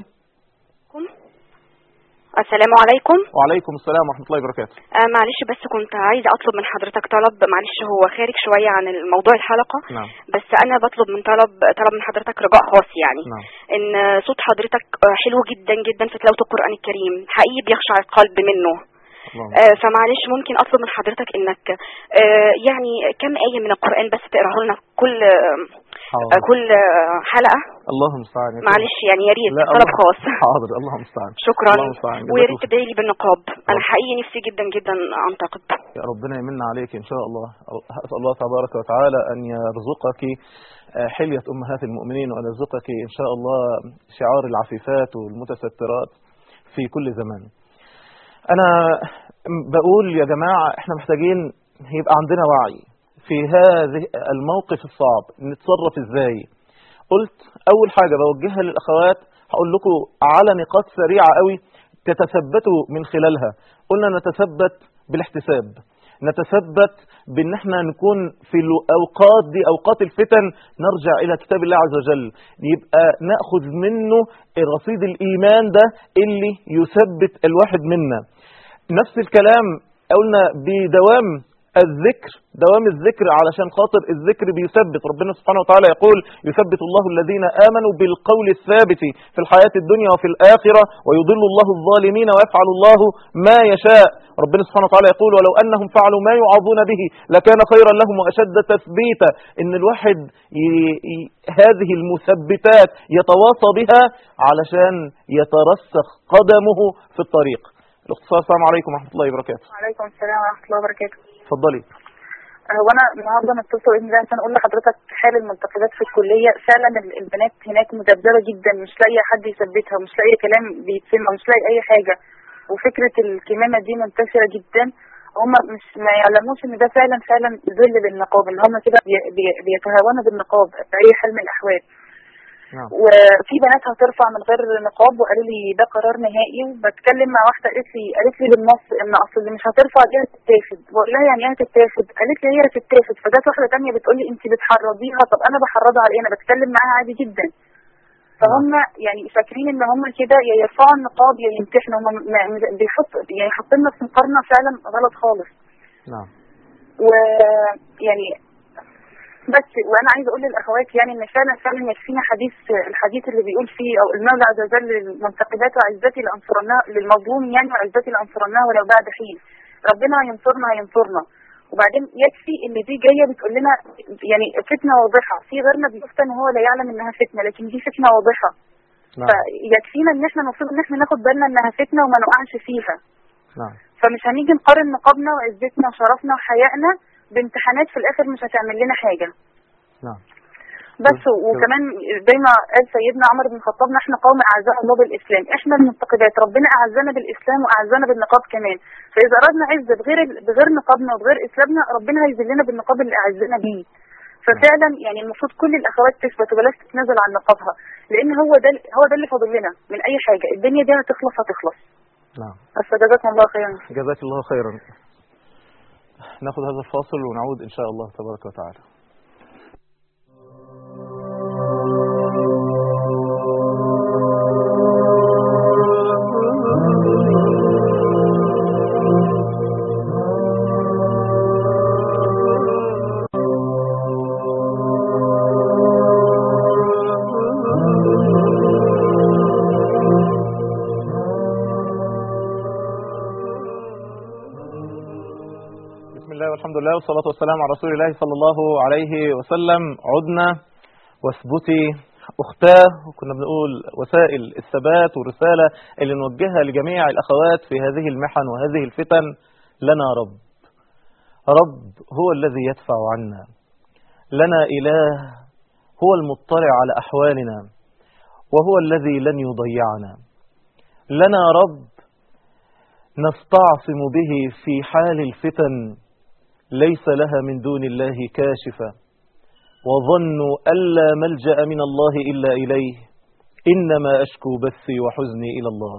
السلام عليكم. وعليكم السلام ورحمة الله وبركاته. معلش بس كنت عايزة أطلب من حضرتك طلب، معلش هو خارج شوية عن الموضوع الحلقة. نعم. بس أنا بطلب من حضرتك رجاء خاص يعني. نعم. إن صوت حضرتك حلو جدا جدا في تلاوة القرآن الكريم، حقيقي بيخشع القلب منه. فمعلش ممكن أطلب من حضرتك إنك يعني كم آية من القرآن بس تقرأه لنا كل حلقة. اللهم المستعان. معلش يعني يا ريت طلب خاص. حاضر، اللهم المستعان. شكرا. ويا ريت تدعي لي بالنقاب، انا حقيقي نفسي جدا جدا انتقد. يا ربنا يمن عليك ان شاء الله. اسال الله تبارك وتعالى ان يرزقك حلية امهات المؤمنين، وان يرزقك ان شاء الله شعار العفيفات والمتسترات في كل زمان. انا بقول يا جماعة احنا محتاجين يبقى عندنا وعي في هذه الموقف الصعب. نتصرف ازاي؟ قلت اول حاجة بوجهها للاخوات، هقول لكم على نقاط سريعة قوي تتثبتوا من خلالها. قلنا نتثبت بالاحتساب، نتثبت بان احنا نكون في الاوقات دي اوقات الفتن نرجع الى كتاب الله عز وجل، يبقى ناخذ منه رصيد الايمان ده اللي يثبت الواحد منا. نفس الكلام قلنا بدوام الذكر، دوام الذكر، علشان خاطر الذكر بيثبت. ربنا سبحانه وتعالى يقول يثبت الله الذين آمنوا بالقول الثابت في الحياة الدنيا وفي الآخرة ويضل الله الظالمين ويفعل الله ما يشاء. ربنا سبحانه وتعالى يقول ولو أنهم فعلوا ما يوعظون به لكان خيرا لهم وأشد تثبيتا. إن الواحد هذه المثبتات يتواصى بها علشان يترسخ قدمه في الطريق. الاختصار. السلام عليكم ورحمة الله وبركاته. وعليكم السلام ورحمة الله وبركاته. اتفضلي. وانا النهارده متصله باذن الله عشان اقول لحضرتك حال المنتقدات في الكليه. فعلا البنات هناك مدبدبه جدا، مش لاقيه حد يثبتها، ومش لاقيه كلام بيتسمع، ومش لاقيه اي حاجه. وفكره الكمامه دي منتشره جدا. هم مش ما يعلموش ان ده فعلا ذل بالنقاب، ان هم كده بيتهاونوا بالنقاب في اي حال من الاحوال. وفي بنات هترفع من غير نقاب وقالوا لي ده قرار نهائي. وبتكلم مع واحده قالت لي بالنص ان اصل اللي مش هترفع دي هتتاخد. بقول لها يعني ايه هتتاخد؟ قالت لي هي هتتاخد. فجت واحده ثانيه بتقول لي انت بتحرضيها. طب انا بحرضها على ايه؟ انا بتكلم معاها عادي جدا. فهم يعني فاكرين ان هم كده يا يرفعوا النقاب يا يمتحنوا. هم يعني حاطيننا في مقارنه فعلا غلط خالص. نعم. ويعني بس وانا عايزه اقول للاخوات يعني ان فعلا يكفينا الحديث اللي بيقول فيه او المولى عز وجل للمنتقدات وعزتي لانصرناه للمظلوم يعني وعزتي لانصرناه ولو بعد حين. ربنا هينصرنا. وبعدين يكفي ان دي جايه بتقول لنا يعني فتنه واضحه. في غيرنا بيفتن وهو لا يعلم انها فتنه، لكن دي فتنه واضحه. نعم. فيكفينا ان احنا المفروض ان احنا ناخد بالنا انها فتنه وما نقعش فيها. نعم. فمش هنيجي نقارن نقابنا وعزتنا وشرفنا وحيائنا بامتحانات في الاخر مش هتعمل لنا حاجه. نعم. بس وكمان زي ما قال سيدنا عمر بن الخطاب نحن قوم اعزنا الله بالاسلام. احنا المنتقدات ربنا اعزنا بالاسلام واعزنا بالنقاب كمان. فاذا اردنا عزه بغير نقابنا وبغير اسلامنا ربنا هيذلنا بالنقاب اللي اعزنا بيه. ففعلا يعني المفروض كل الاخوات تثبت وبلاش تتنازل عن نقابها، لان هو ده اللي فاضل لنا من اي حاجه. الدنيا دي هتخلص. نعم. بس جزاكم الله خيرا. جزاك الله خيرا. ناخذ هذا الفاصل ونعود إن شاء الله تبارك وتعالى. الحمد لله والصلاة والسلام على رسول الله صلى الله عليه وسلم. عدنا واثبتي أختاه. وكنا بنقول وسائل الثبات والرسالة اللي نوجهها لجميع الأخوات في هذه المحن وهذه الفتن. لنا رب هو الذي يدفع عنا. لنا إله هو المطلع على أحوالنا وهو الذي لن يضيعنا. لنا رب نستعصم به في حال الفتن ليس لها من دون الله كاشفة. وظنوا ألا ملجأ من الله إلا إليه إنما أشكو بثي وحزني إلى الله.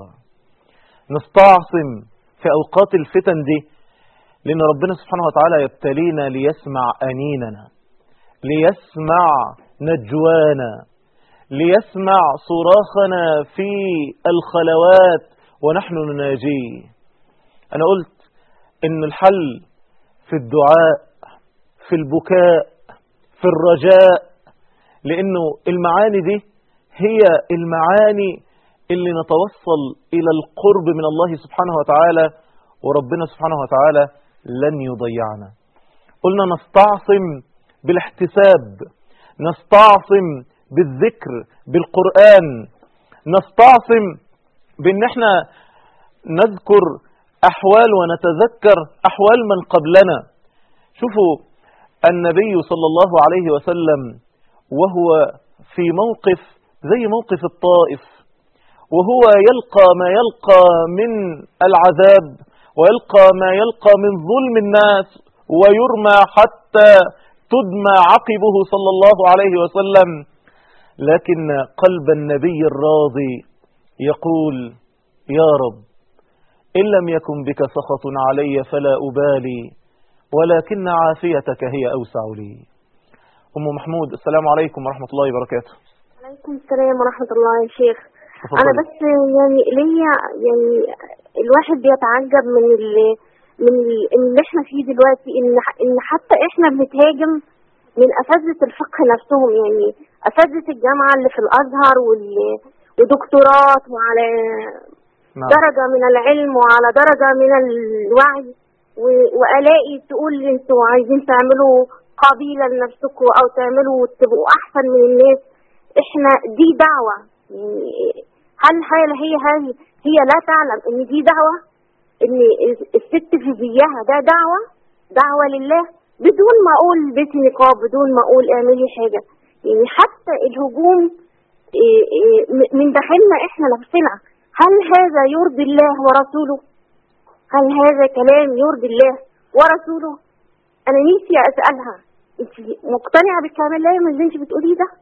نستعصم في أوقات الفتن دي لأن ربنا سبحانه وتعالى يبتلينا ليسمع أنيننا، ليسمع نجوانا، ليسمع صراخنا في الخلوات ونحن نناجيه. أنا قلت إن الحل في الدعاء، في البكاء، في الرجاء، لأنه المعاني دي هي المعاني اللي نتوصل إلى القرب من الله سبحانه وتعالى، وربنا سبحانه وتعالى لن يضيعنا. قلنا نستعصم بالاحتساب، نستعصم بالذكر بالقرآن، نستعصم بأن احنا نذكر أحوال ونتذكر أحوال من قبلنا. شوفوا النبي صلى الله عليه وسلم وهو في موقف زي موقف الطائف، وهو يلقى ما يلقى من العذاب ويلقى ما يلقى من ظلم الناس ويرمى حتى تدمى عقبه صلى الله عليه وسلم، لكن قلب النبي الراضي يقول يا رب إن لم يكن بك سخط علي فلا أبالي ولكن عافيتك هي أوسع لي. أم محمود السلام عليكم ورحمة الله وبركاته. عليكم السلام ورحمة الله يا شيخ. أنا بس يعني ليا يعني الواحد بيتعجب اللي احنا فيه دلوقتي، ان حتى احنا بنتهاجم من اساتذه الفقه نفسهم، يعني اساتذه الجامعه اللي في الازهر ودكتورات وعلى درجه من العلم وعلى درجه من الوعي، والاقي تقول انتوا عايزين تعملوا قبيله لنفسكم او تعملوا تبقوا احسن من الناس. احنا دي دعوه، يعني هل هي لا تعلم ان دي دعوه، ان الست في زيها ده دعوه لله، بدون ما اقول بيتي نقاب، بدون ما اقول اعملي حاجه. يعني حتى الهجوم من داخلنا احنا نفسنا، هل هذا يرضي الله ورسوله؟ هل هذا كلام يرضي الله ورسوله؟ انا نفسي اسالها، انت مقتنعه بالكلام اللي انت بتقوليه ده؟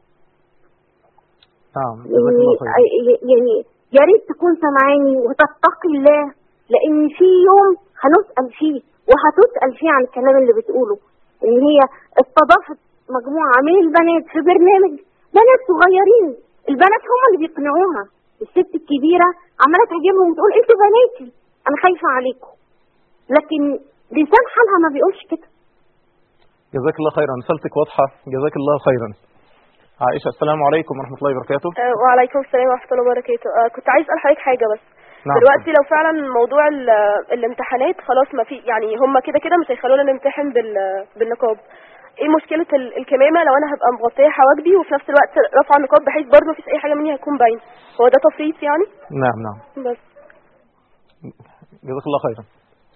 يعني يا ريت تكون سامعاني وتتقي الله، لان في يوم هنسال فيه وهتسال فيه عن الكلام اللي بتقوله. ان هي استضافت مجموعه من البنات في برنامج، بنات صغيرين، البنات هم اللي بيقنعوها، الست الكبيره عماله تهاجمهم وتقول انتوا بناتي انا خايفه عليكم، لكن لسان حالها ما بيقولش كده. جزاك الله خيرا، رسالتك واضحه، جزاك الله خيرا. عائشه، السلام عليكم ورحمه الله وبركاته. وعليكم السلام ورحمه الله وبركاته. كنت عايز اسال حضرتك حاجه بس. نعم. دلوقتي لو فعلا موضوع الامتحانات خلاص ما في، يعني هم كده مش هيخلونا نمتحن بالنقاب، ايه مشكله الكمامه لو انا هبقى مغطيه حواجبي وفي نفس الوقت رافعه النقاب بحيث برضه مفيش اي حاجه مني هتكون باينه؟ هو ده تفريط يعني؟ نعم. بس جزاك الله خيرا.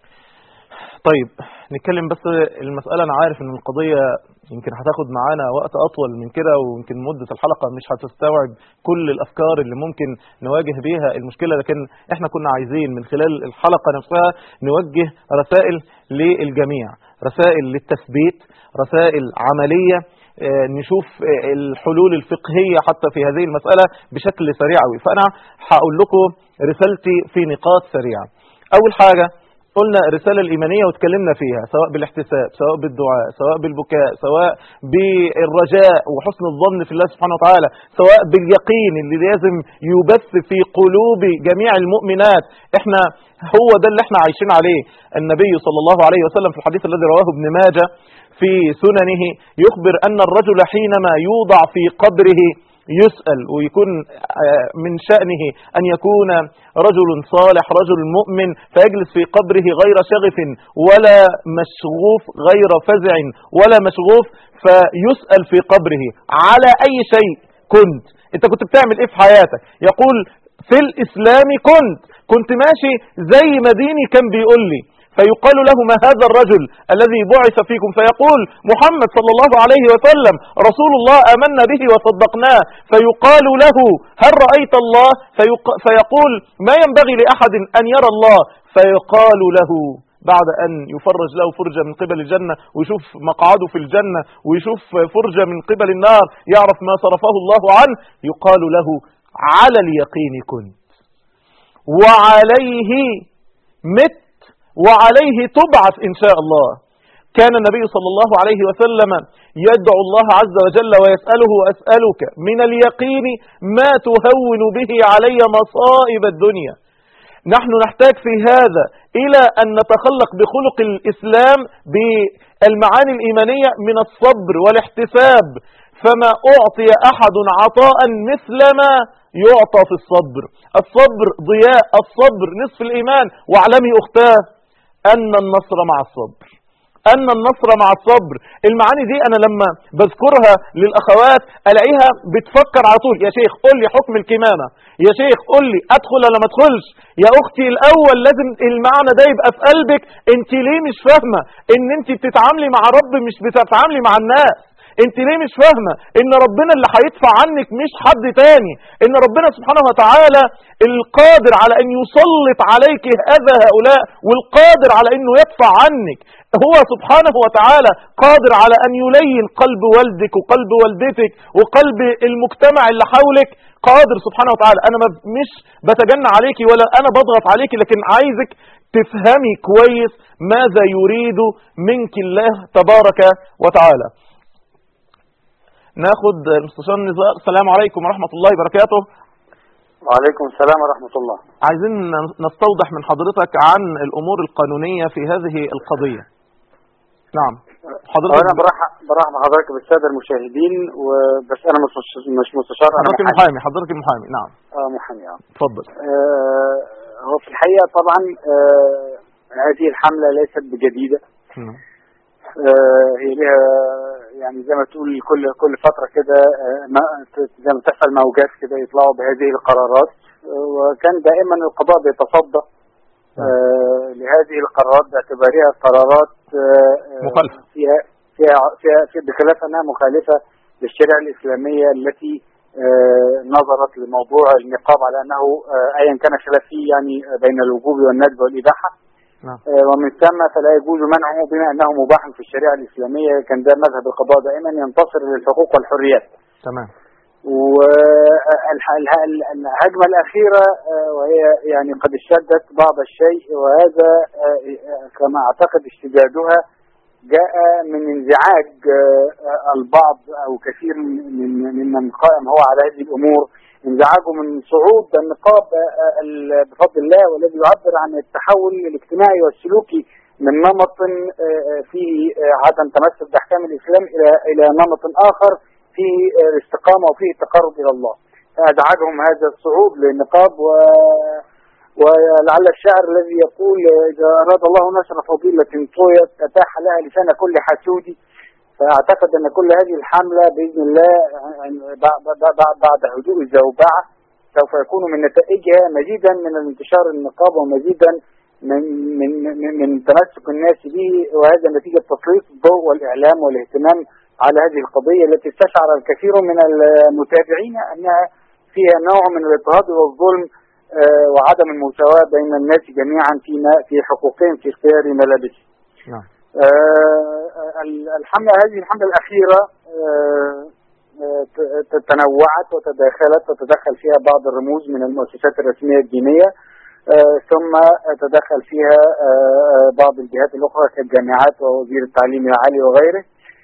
طيب نتكلم بس المسألة، أنا عارف إن القضية يمكن هتاخد معانا وقت أطول من كده، ويمكن مدة الحلقة مش هتستوعب كل الأفكار اللي ممكن نواجه بيها المشكلة، لكن إحنا كنا عايزين من خلال الحلقة نفسها نوجه رسائل للجميع، رسائل للتثبيت، رسائل عملية، نشوف الحلول الفقهية حتى في هذه المسألة بشكل سريع قوي. فأنا هقول لكم رسالتي في نقاط سريعة. أول حاجة قلنا الرسالة الإيمانية وتكلمنا فيها، سواء بالاحتساب، سواء بالدعاء، سواء بالبكاء، سواء بالرجاء وحسن الظن في الله سبحانه وتعالى، سواء باليقين اللي لازم يبث في قلوب جميع المؤمنات. احنا هو ده اللي احنا عايشين عليه. النبي صلى الله عليه وسلم في الحديث الذي رواه ابن ماجه في سننه يخبر أن الرجل حينما يوضع في قبره يسأل، ويكون من شأنه أن يكون رجل صالح، رجل مؤمن، فيجلس في قبره غير شغف ولا مشغوف، غير فزع ولا مشغوف، فيسأل في قبره على أي شيء انت كنت بتعمل ايه في حياتك؟ يقول في الإسلام كنت ماشي زي ما ديني كان بيقول لي. فيقال له ما هذا الرجل الذي بعث فيكم؟ فيقول محمد صلى الله عليه وسلم رسول الله آمنا به وصدقناه. فيقال له هل رأيت الله؟ فيقول ما ينبغي لأحد أن يرى الله. فيقال له بعد أن يفرج له فرجة من قبل الجنة ويشوف مقعده في الجنة ويشوف فرجة من قبل النار يعرف ما صرفه الله عنه، يقال له على اليقين كنت وعليه مت وعليه تبعث إن شاء الله. كان النبي صلى الله عليه وسلم يدعو الله عز وجل ويسأله أسألك من اليقين ما تهون به علي مصائب الدنيا. نحن نحتاج في هذا إلى أن نتخلق بخلق الإسلام بالمعاني الإيمانية من الصبر والاحتساب، فما أعطي أحد عطاء مثل ما يعطى في الصبر. الصبر ضياء، الصبر نصف الإيمان. واعلمي أختاه أن النصر مع الصبر، أن النصر مع الصبر. المعاني دي أنا لما بذكرها للأخوات ألاقيها بتفكر على طول، يا شيخ قل لي حكم الكمامة، يا شيخ قل لي أدخل ولا ما أدخلش. يا أختي الأول لازم المعنى ده يبقى في قلبك. أنت ليه مش فاهمة إن أنت بتتعاملي مع رب مش بتتعاملي مع الناس؟ انت ليه مش فاهمة ان ربنا اللي هيدفع عنك مش حد تاني؟ ان ربنا سبحانه وتعالى القادر على ان يسلط عليك اذى هؤلاء، والقادر على انه يدفع عنك. هو سبحانه وتعالى قادر على ان يلين قلب والدك وقلب والدتك وقلب المجتمع اللي حولك، قادر سبحانه وتعالى. انا مش بتجنى عليكي ولا انا بضغط عليكي، لكن عايزك تفهمي كويس ماذا يريد منك الله تبارك وتعالى. ناخد المستشار نزار. السلام عليكم ورحمة الله وبركاته. وعليكم السلام ورحمة الله. عايزين نستوضح من حضرتك عن الأمور القانونية في هذه القضية. نعم حضرتك. أنا برحب بحضرتك بالسادة المشاهدين، وبس أنا مش مستشار، أنا محامي. حضرتك المحامي. نعم. محامي. اتفضل. هو في الحقيقة طبعا هذه الحملة ليست بجديدة. هي لها يعني زي ما تقول كل فترة كده زي ما تحصل موجات كده يطلعوا بهذه القرارات، وكان دائما القضاء بيتصدى لهذه القرارات باعتبارها قرارات مخالفة فيها بخلاف أنها مخالفة للشريعة الإسلامية التي نظرت لموضوع النقاب على أنه أيا كان خلاف فيه يعني بين الوجوب والندب والإباحة. ومن ثم فلا يجوز منعه بما أنه مباح في الشريعة الإسلامية. كان ده مذهب القضاء دائما ينتصر للحقوق والحريات. تمام. والهجمة الأخيرة وهي يعني قد اشتدت بعض الشيء، وهذا كما أعتقد اشتدادها جاء من انزعاج البعض أو كثير ممن قائم هو على هذه الأمور، انزعاجه من صعود النقاب بفضل الله، والذي يعبر عن التحول الاجتماعي والسلوكي من نمط فيه عدم تمسك بأحكام الإسلام إلى نمط آخر فيه الاستقامة وفيه التقرب إلى الله. فأزعجهم هذا الصعود للنقاب، ولعل الشاعر الذي يقول إذا أراد الله نشر فضيلة طويت أتاح لها لسان كل حسودي. فأعتقد أن كل هذه الحملة بإذن الله بعد هدوء الزوبعة سوف يكون من نتائجها مزيدا من انتشار النقاب ومزيدا من تمسك الناس به، وهذا نتيجة تسليط الضوء والإعلام والاهتمام على هذه القضية التي استشعر الكثير من المتابعين أنها فيها نوع من الاضطهاد والظلم وعدم المساواة بين الناس جميعا في حقوقهم في اختيار ملابسهم. نعم. هذه الحملة الأخيرة تنوعت وتدخل فيها بعض الرموز من المؤسسات الرسمية الدينية، ثم تدخل فيها بعض الجهات الأخرى كالجامعات ووزير التعليم العالي وغيره،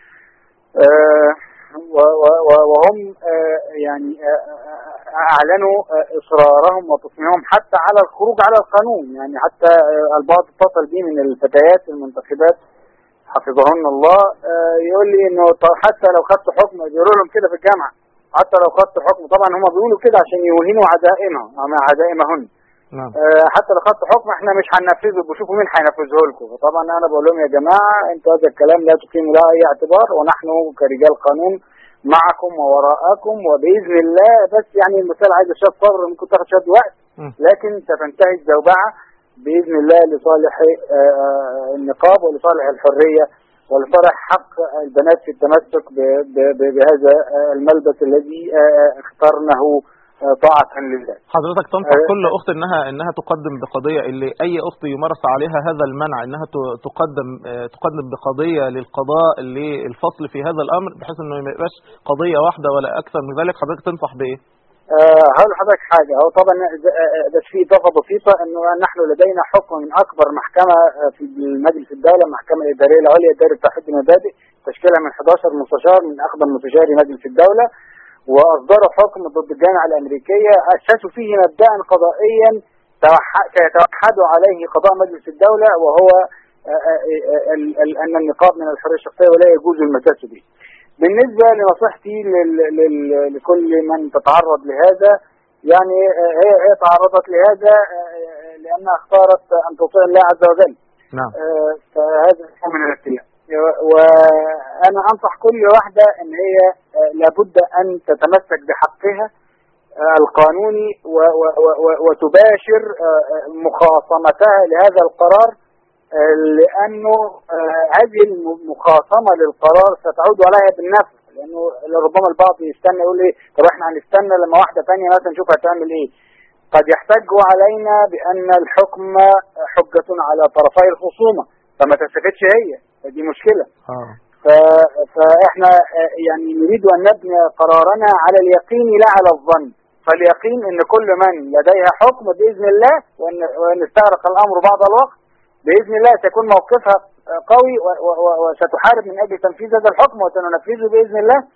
وهم يعني أعلنوا إصرارهم وتصميمهم حتى على الخروج على القانون. يعني حتى البعض اتصل بي من الفتيات المنتخبات حفظهن الله يقول لي إنه حتى لو خدت حكم، يقولوا لهم كده في الجامعة، حتى لو خدت حكم، طبعا هم بيقولوا كده عشان يوهنوا عزائمهن. حتى لو خدت حكم احنا مش هننفذه، بشوفوا مين هينفذه لكم. فطبعا انا بقول لهم يا جماعه انتوا هذا الكلام لا تقيموا له اي اعتبار، ونحن كرجال قانون معكم ووراءكم، وباذن الله بس يعني المسألة عايزه شويه صبر، ممكن تاخد شويه وقت، لكن ستنتهي الزوبعه باذن الله لصالح النقاب ولصالح الحريه ولصالح حق البنات في التمسك بهذا الملبس الذي اخترناه طاعة لله. حضرتك تنصح كل أخت إنها تقدم بقضية، اللي أي أخت يمارس عليها هذا المنع إنها تقدم بقضية للقضاء للفصل في هذا الأمر، بحيث إنه ما يبقاش قضية واحدة ولا أكثر من ذلك. حضرتك تنصح بإيه؟ هقول لحضرتك حاجة. هو طبعا بس في إضافة بسيطة، إنه نحن لدينا حكم من أكبر محكمة في المجلس الدولة، المحكمة الإدارية العليا دائرة توحيد المبادئ، تشكيلها من 11 مستشار من أقدم مستشاري مجلس الدولة، وأصدروا حكم ضد الجامعة الأمريكية أسسوا فيه مبدأ قضائيا سيتوحد عليه قضاء مجلس الدولة، وهو أن النقاب من الحرية الشخصية ولا يجوز المساس به. بالنسبة لنصيحتي لكل من تتعرض لهذا، يعني هي تعرضت لهذا لأنها اختارت أن تطيع الله عز وجل. نعم. فهذا من الابتلاء، وأنا أنصح كل واحدة أن هي لابد أن تتمسك بحقها القانوني وتباشر مخاصمتها لهذا القرار، لأنه هذه المخاصمة للقرار ستعود عليها بالنفع، لأنه ربما البعض يستنى يقول إيه طب إحنا هنستنى لما واحدة ثانية مثلا نشوف هتعمل إيه. قد يحتجوا علينا بأن الحكم حجة على طرفي الخصومة، فما تستفدش هي، دي مشكلة. فإحنا يعني نريد أن نبني قرارنا على اليقين لا على الظن. فاليقين أن كل من لديها حكم بإذن الله، وأن استغرق الأمر بعض الوقت، بإذن الله سيكون موقفها قوي وستحارب من أجل تنفيذ هذا الحكم وسننفذه بإذن الله.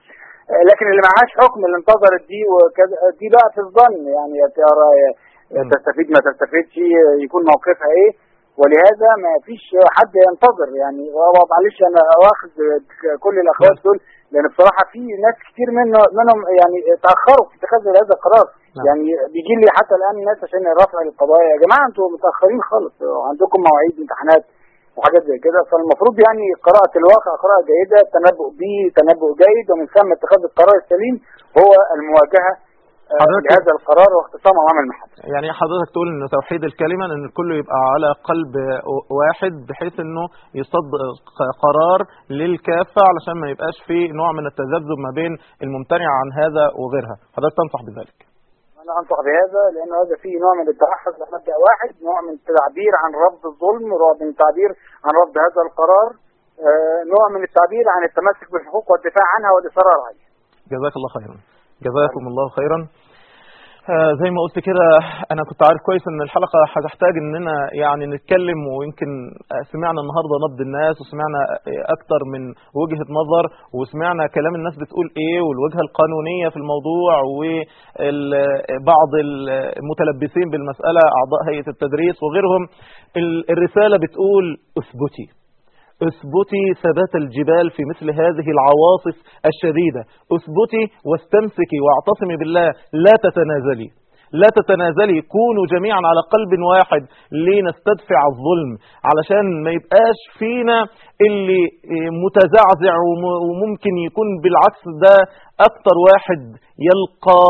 لكن اللي معهاش حكم اللي انتظرت دي وكذا دي بقى في الظن، يعني يا ترى تستفيد ما تستفيدش، يكون موقفها ايه. ولهذا ما فيش حد ينتظر. يعني معلش انا واخد كل الاخوات دول، لان بصراحه في ناس كتير منهم يعني تاخروا في اتخاذ هذا القرار. يعني بيجي لي حتى الان ناس عشان رفع القضايا، يا جماعه انتوا متاخرين خالص، عندكم مواعيد امتحانات وحاجات زي كده. فالمفروض يعني قراءه الواقع قراءه جيده، التنبؤ به تنبؤ جيد، ومن ثم اتخاذ القرار السليم هو المواجهه لهذا القرار واختصام امام المحكمه. يعني حضرتك تقول ان توحيد الكلمه ان الكل يبقى على قلب واحد، بحيث انه يصدق قرار للكافه علشان ما يبقاش فيه نوع من التذبذب ما بين الممتنع عن هذا وغيرها. حضرتك تنصح بذلك؟ انا انصح بهذا، لان هذا فيه نوع من التوحد لمبدا واحد، نوع من التعبير عن رفض الظلم، نوع من التعبير عن رفض هذا القرار، نوع من التعبير عن التمسك بالحقوق والدفاع عنها والاصرار عليها. جزاك الله خيرا. جزاكم الله خيرا. زي ما قلت كده، انا كنت عارف كويس ان الحلقه هتحتاج اننا يعني نتكلم، ويمكن سمعنا النهارده نبض الناس، وسمعنا اكتر من وجهه نظر، وسمعنا كلام الناس بتقول ايه، والوجهه القانونيه في الموضوع، وبعض المتلبسين بالمساله اعضاء هيئه التدريس وغيرهم. الرساله بتقول اثبتي ثبات الجبال في مثل هذه العواصف الشديدة، اثبتي واستمسكي واعتصمي بالله، لا تتنازلي، كونوا جميعا على قلب واحد لنستدفع الظلم، علشان ما يبقاش فينا اللي متزعزع، وممكن يكون بالعكس ده اكتر واحد يلقى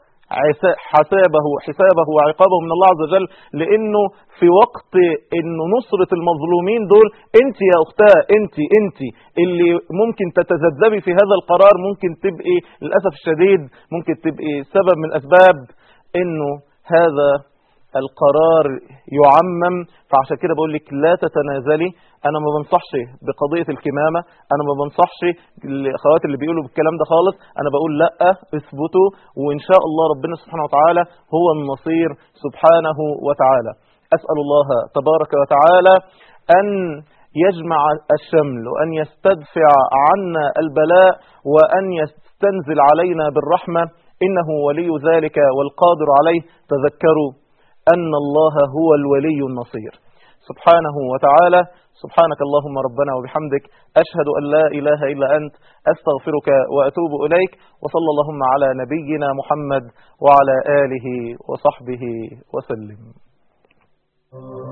حسابه وعقابه من الله عز وجل. لانه في وقت انه نصرة المظلومين دول، انت يا اختاه، انت اللي ممكن تتذبذبي في هذا القرار، ممكن تبقي للأسف الشديد ممكن تبقي سبب من اسباب انه هذا القرار يعمم. فعشان كده بقول لك لا تتنازلي. انا ما بنصحش بقضية الكمامة، انا ما بنصحش الاخوات اللي بيقولوا بالكلام ده خالص، انا بقول لا، اثبتوا، وان شاء الله ربنا سبحانه وتعالى هو النصير سبحانه وتعالى. اسأل الله تبارك وتعالى ان يجمع الشمل، وان يستدفع عنا البلاء، وان يستنزل علينا بالرحمة، انه ولي ذلك والقادر عليه. تذكروا أن الله هو الولي النصير سبحانه وتعالى. سبحانك اللهم ربنا وبحمدك، أشهد أن لا إله إلا أنت، أستغفرك وأتوب إليك. وصلى اللهم على نبينا محمد وعلى آله وصحبه وسلم.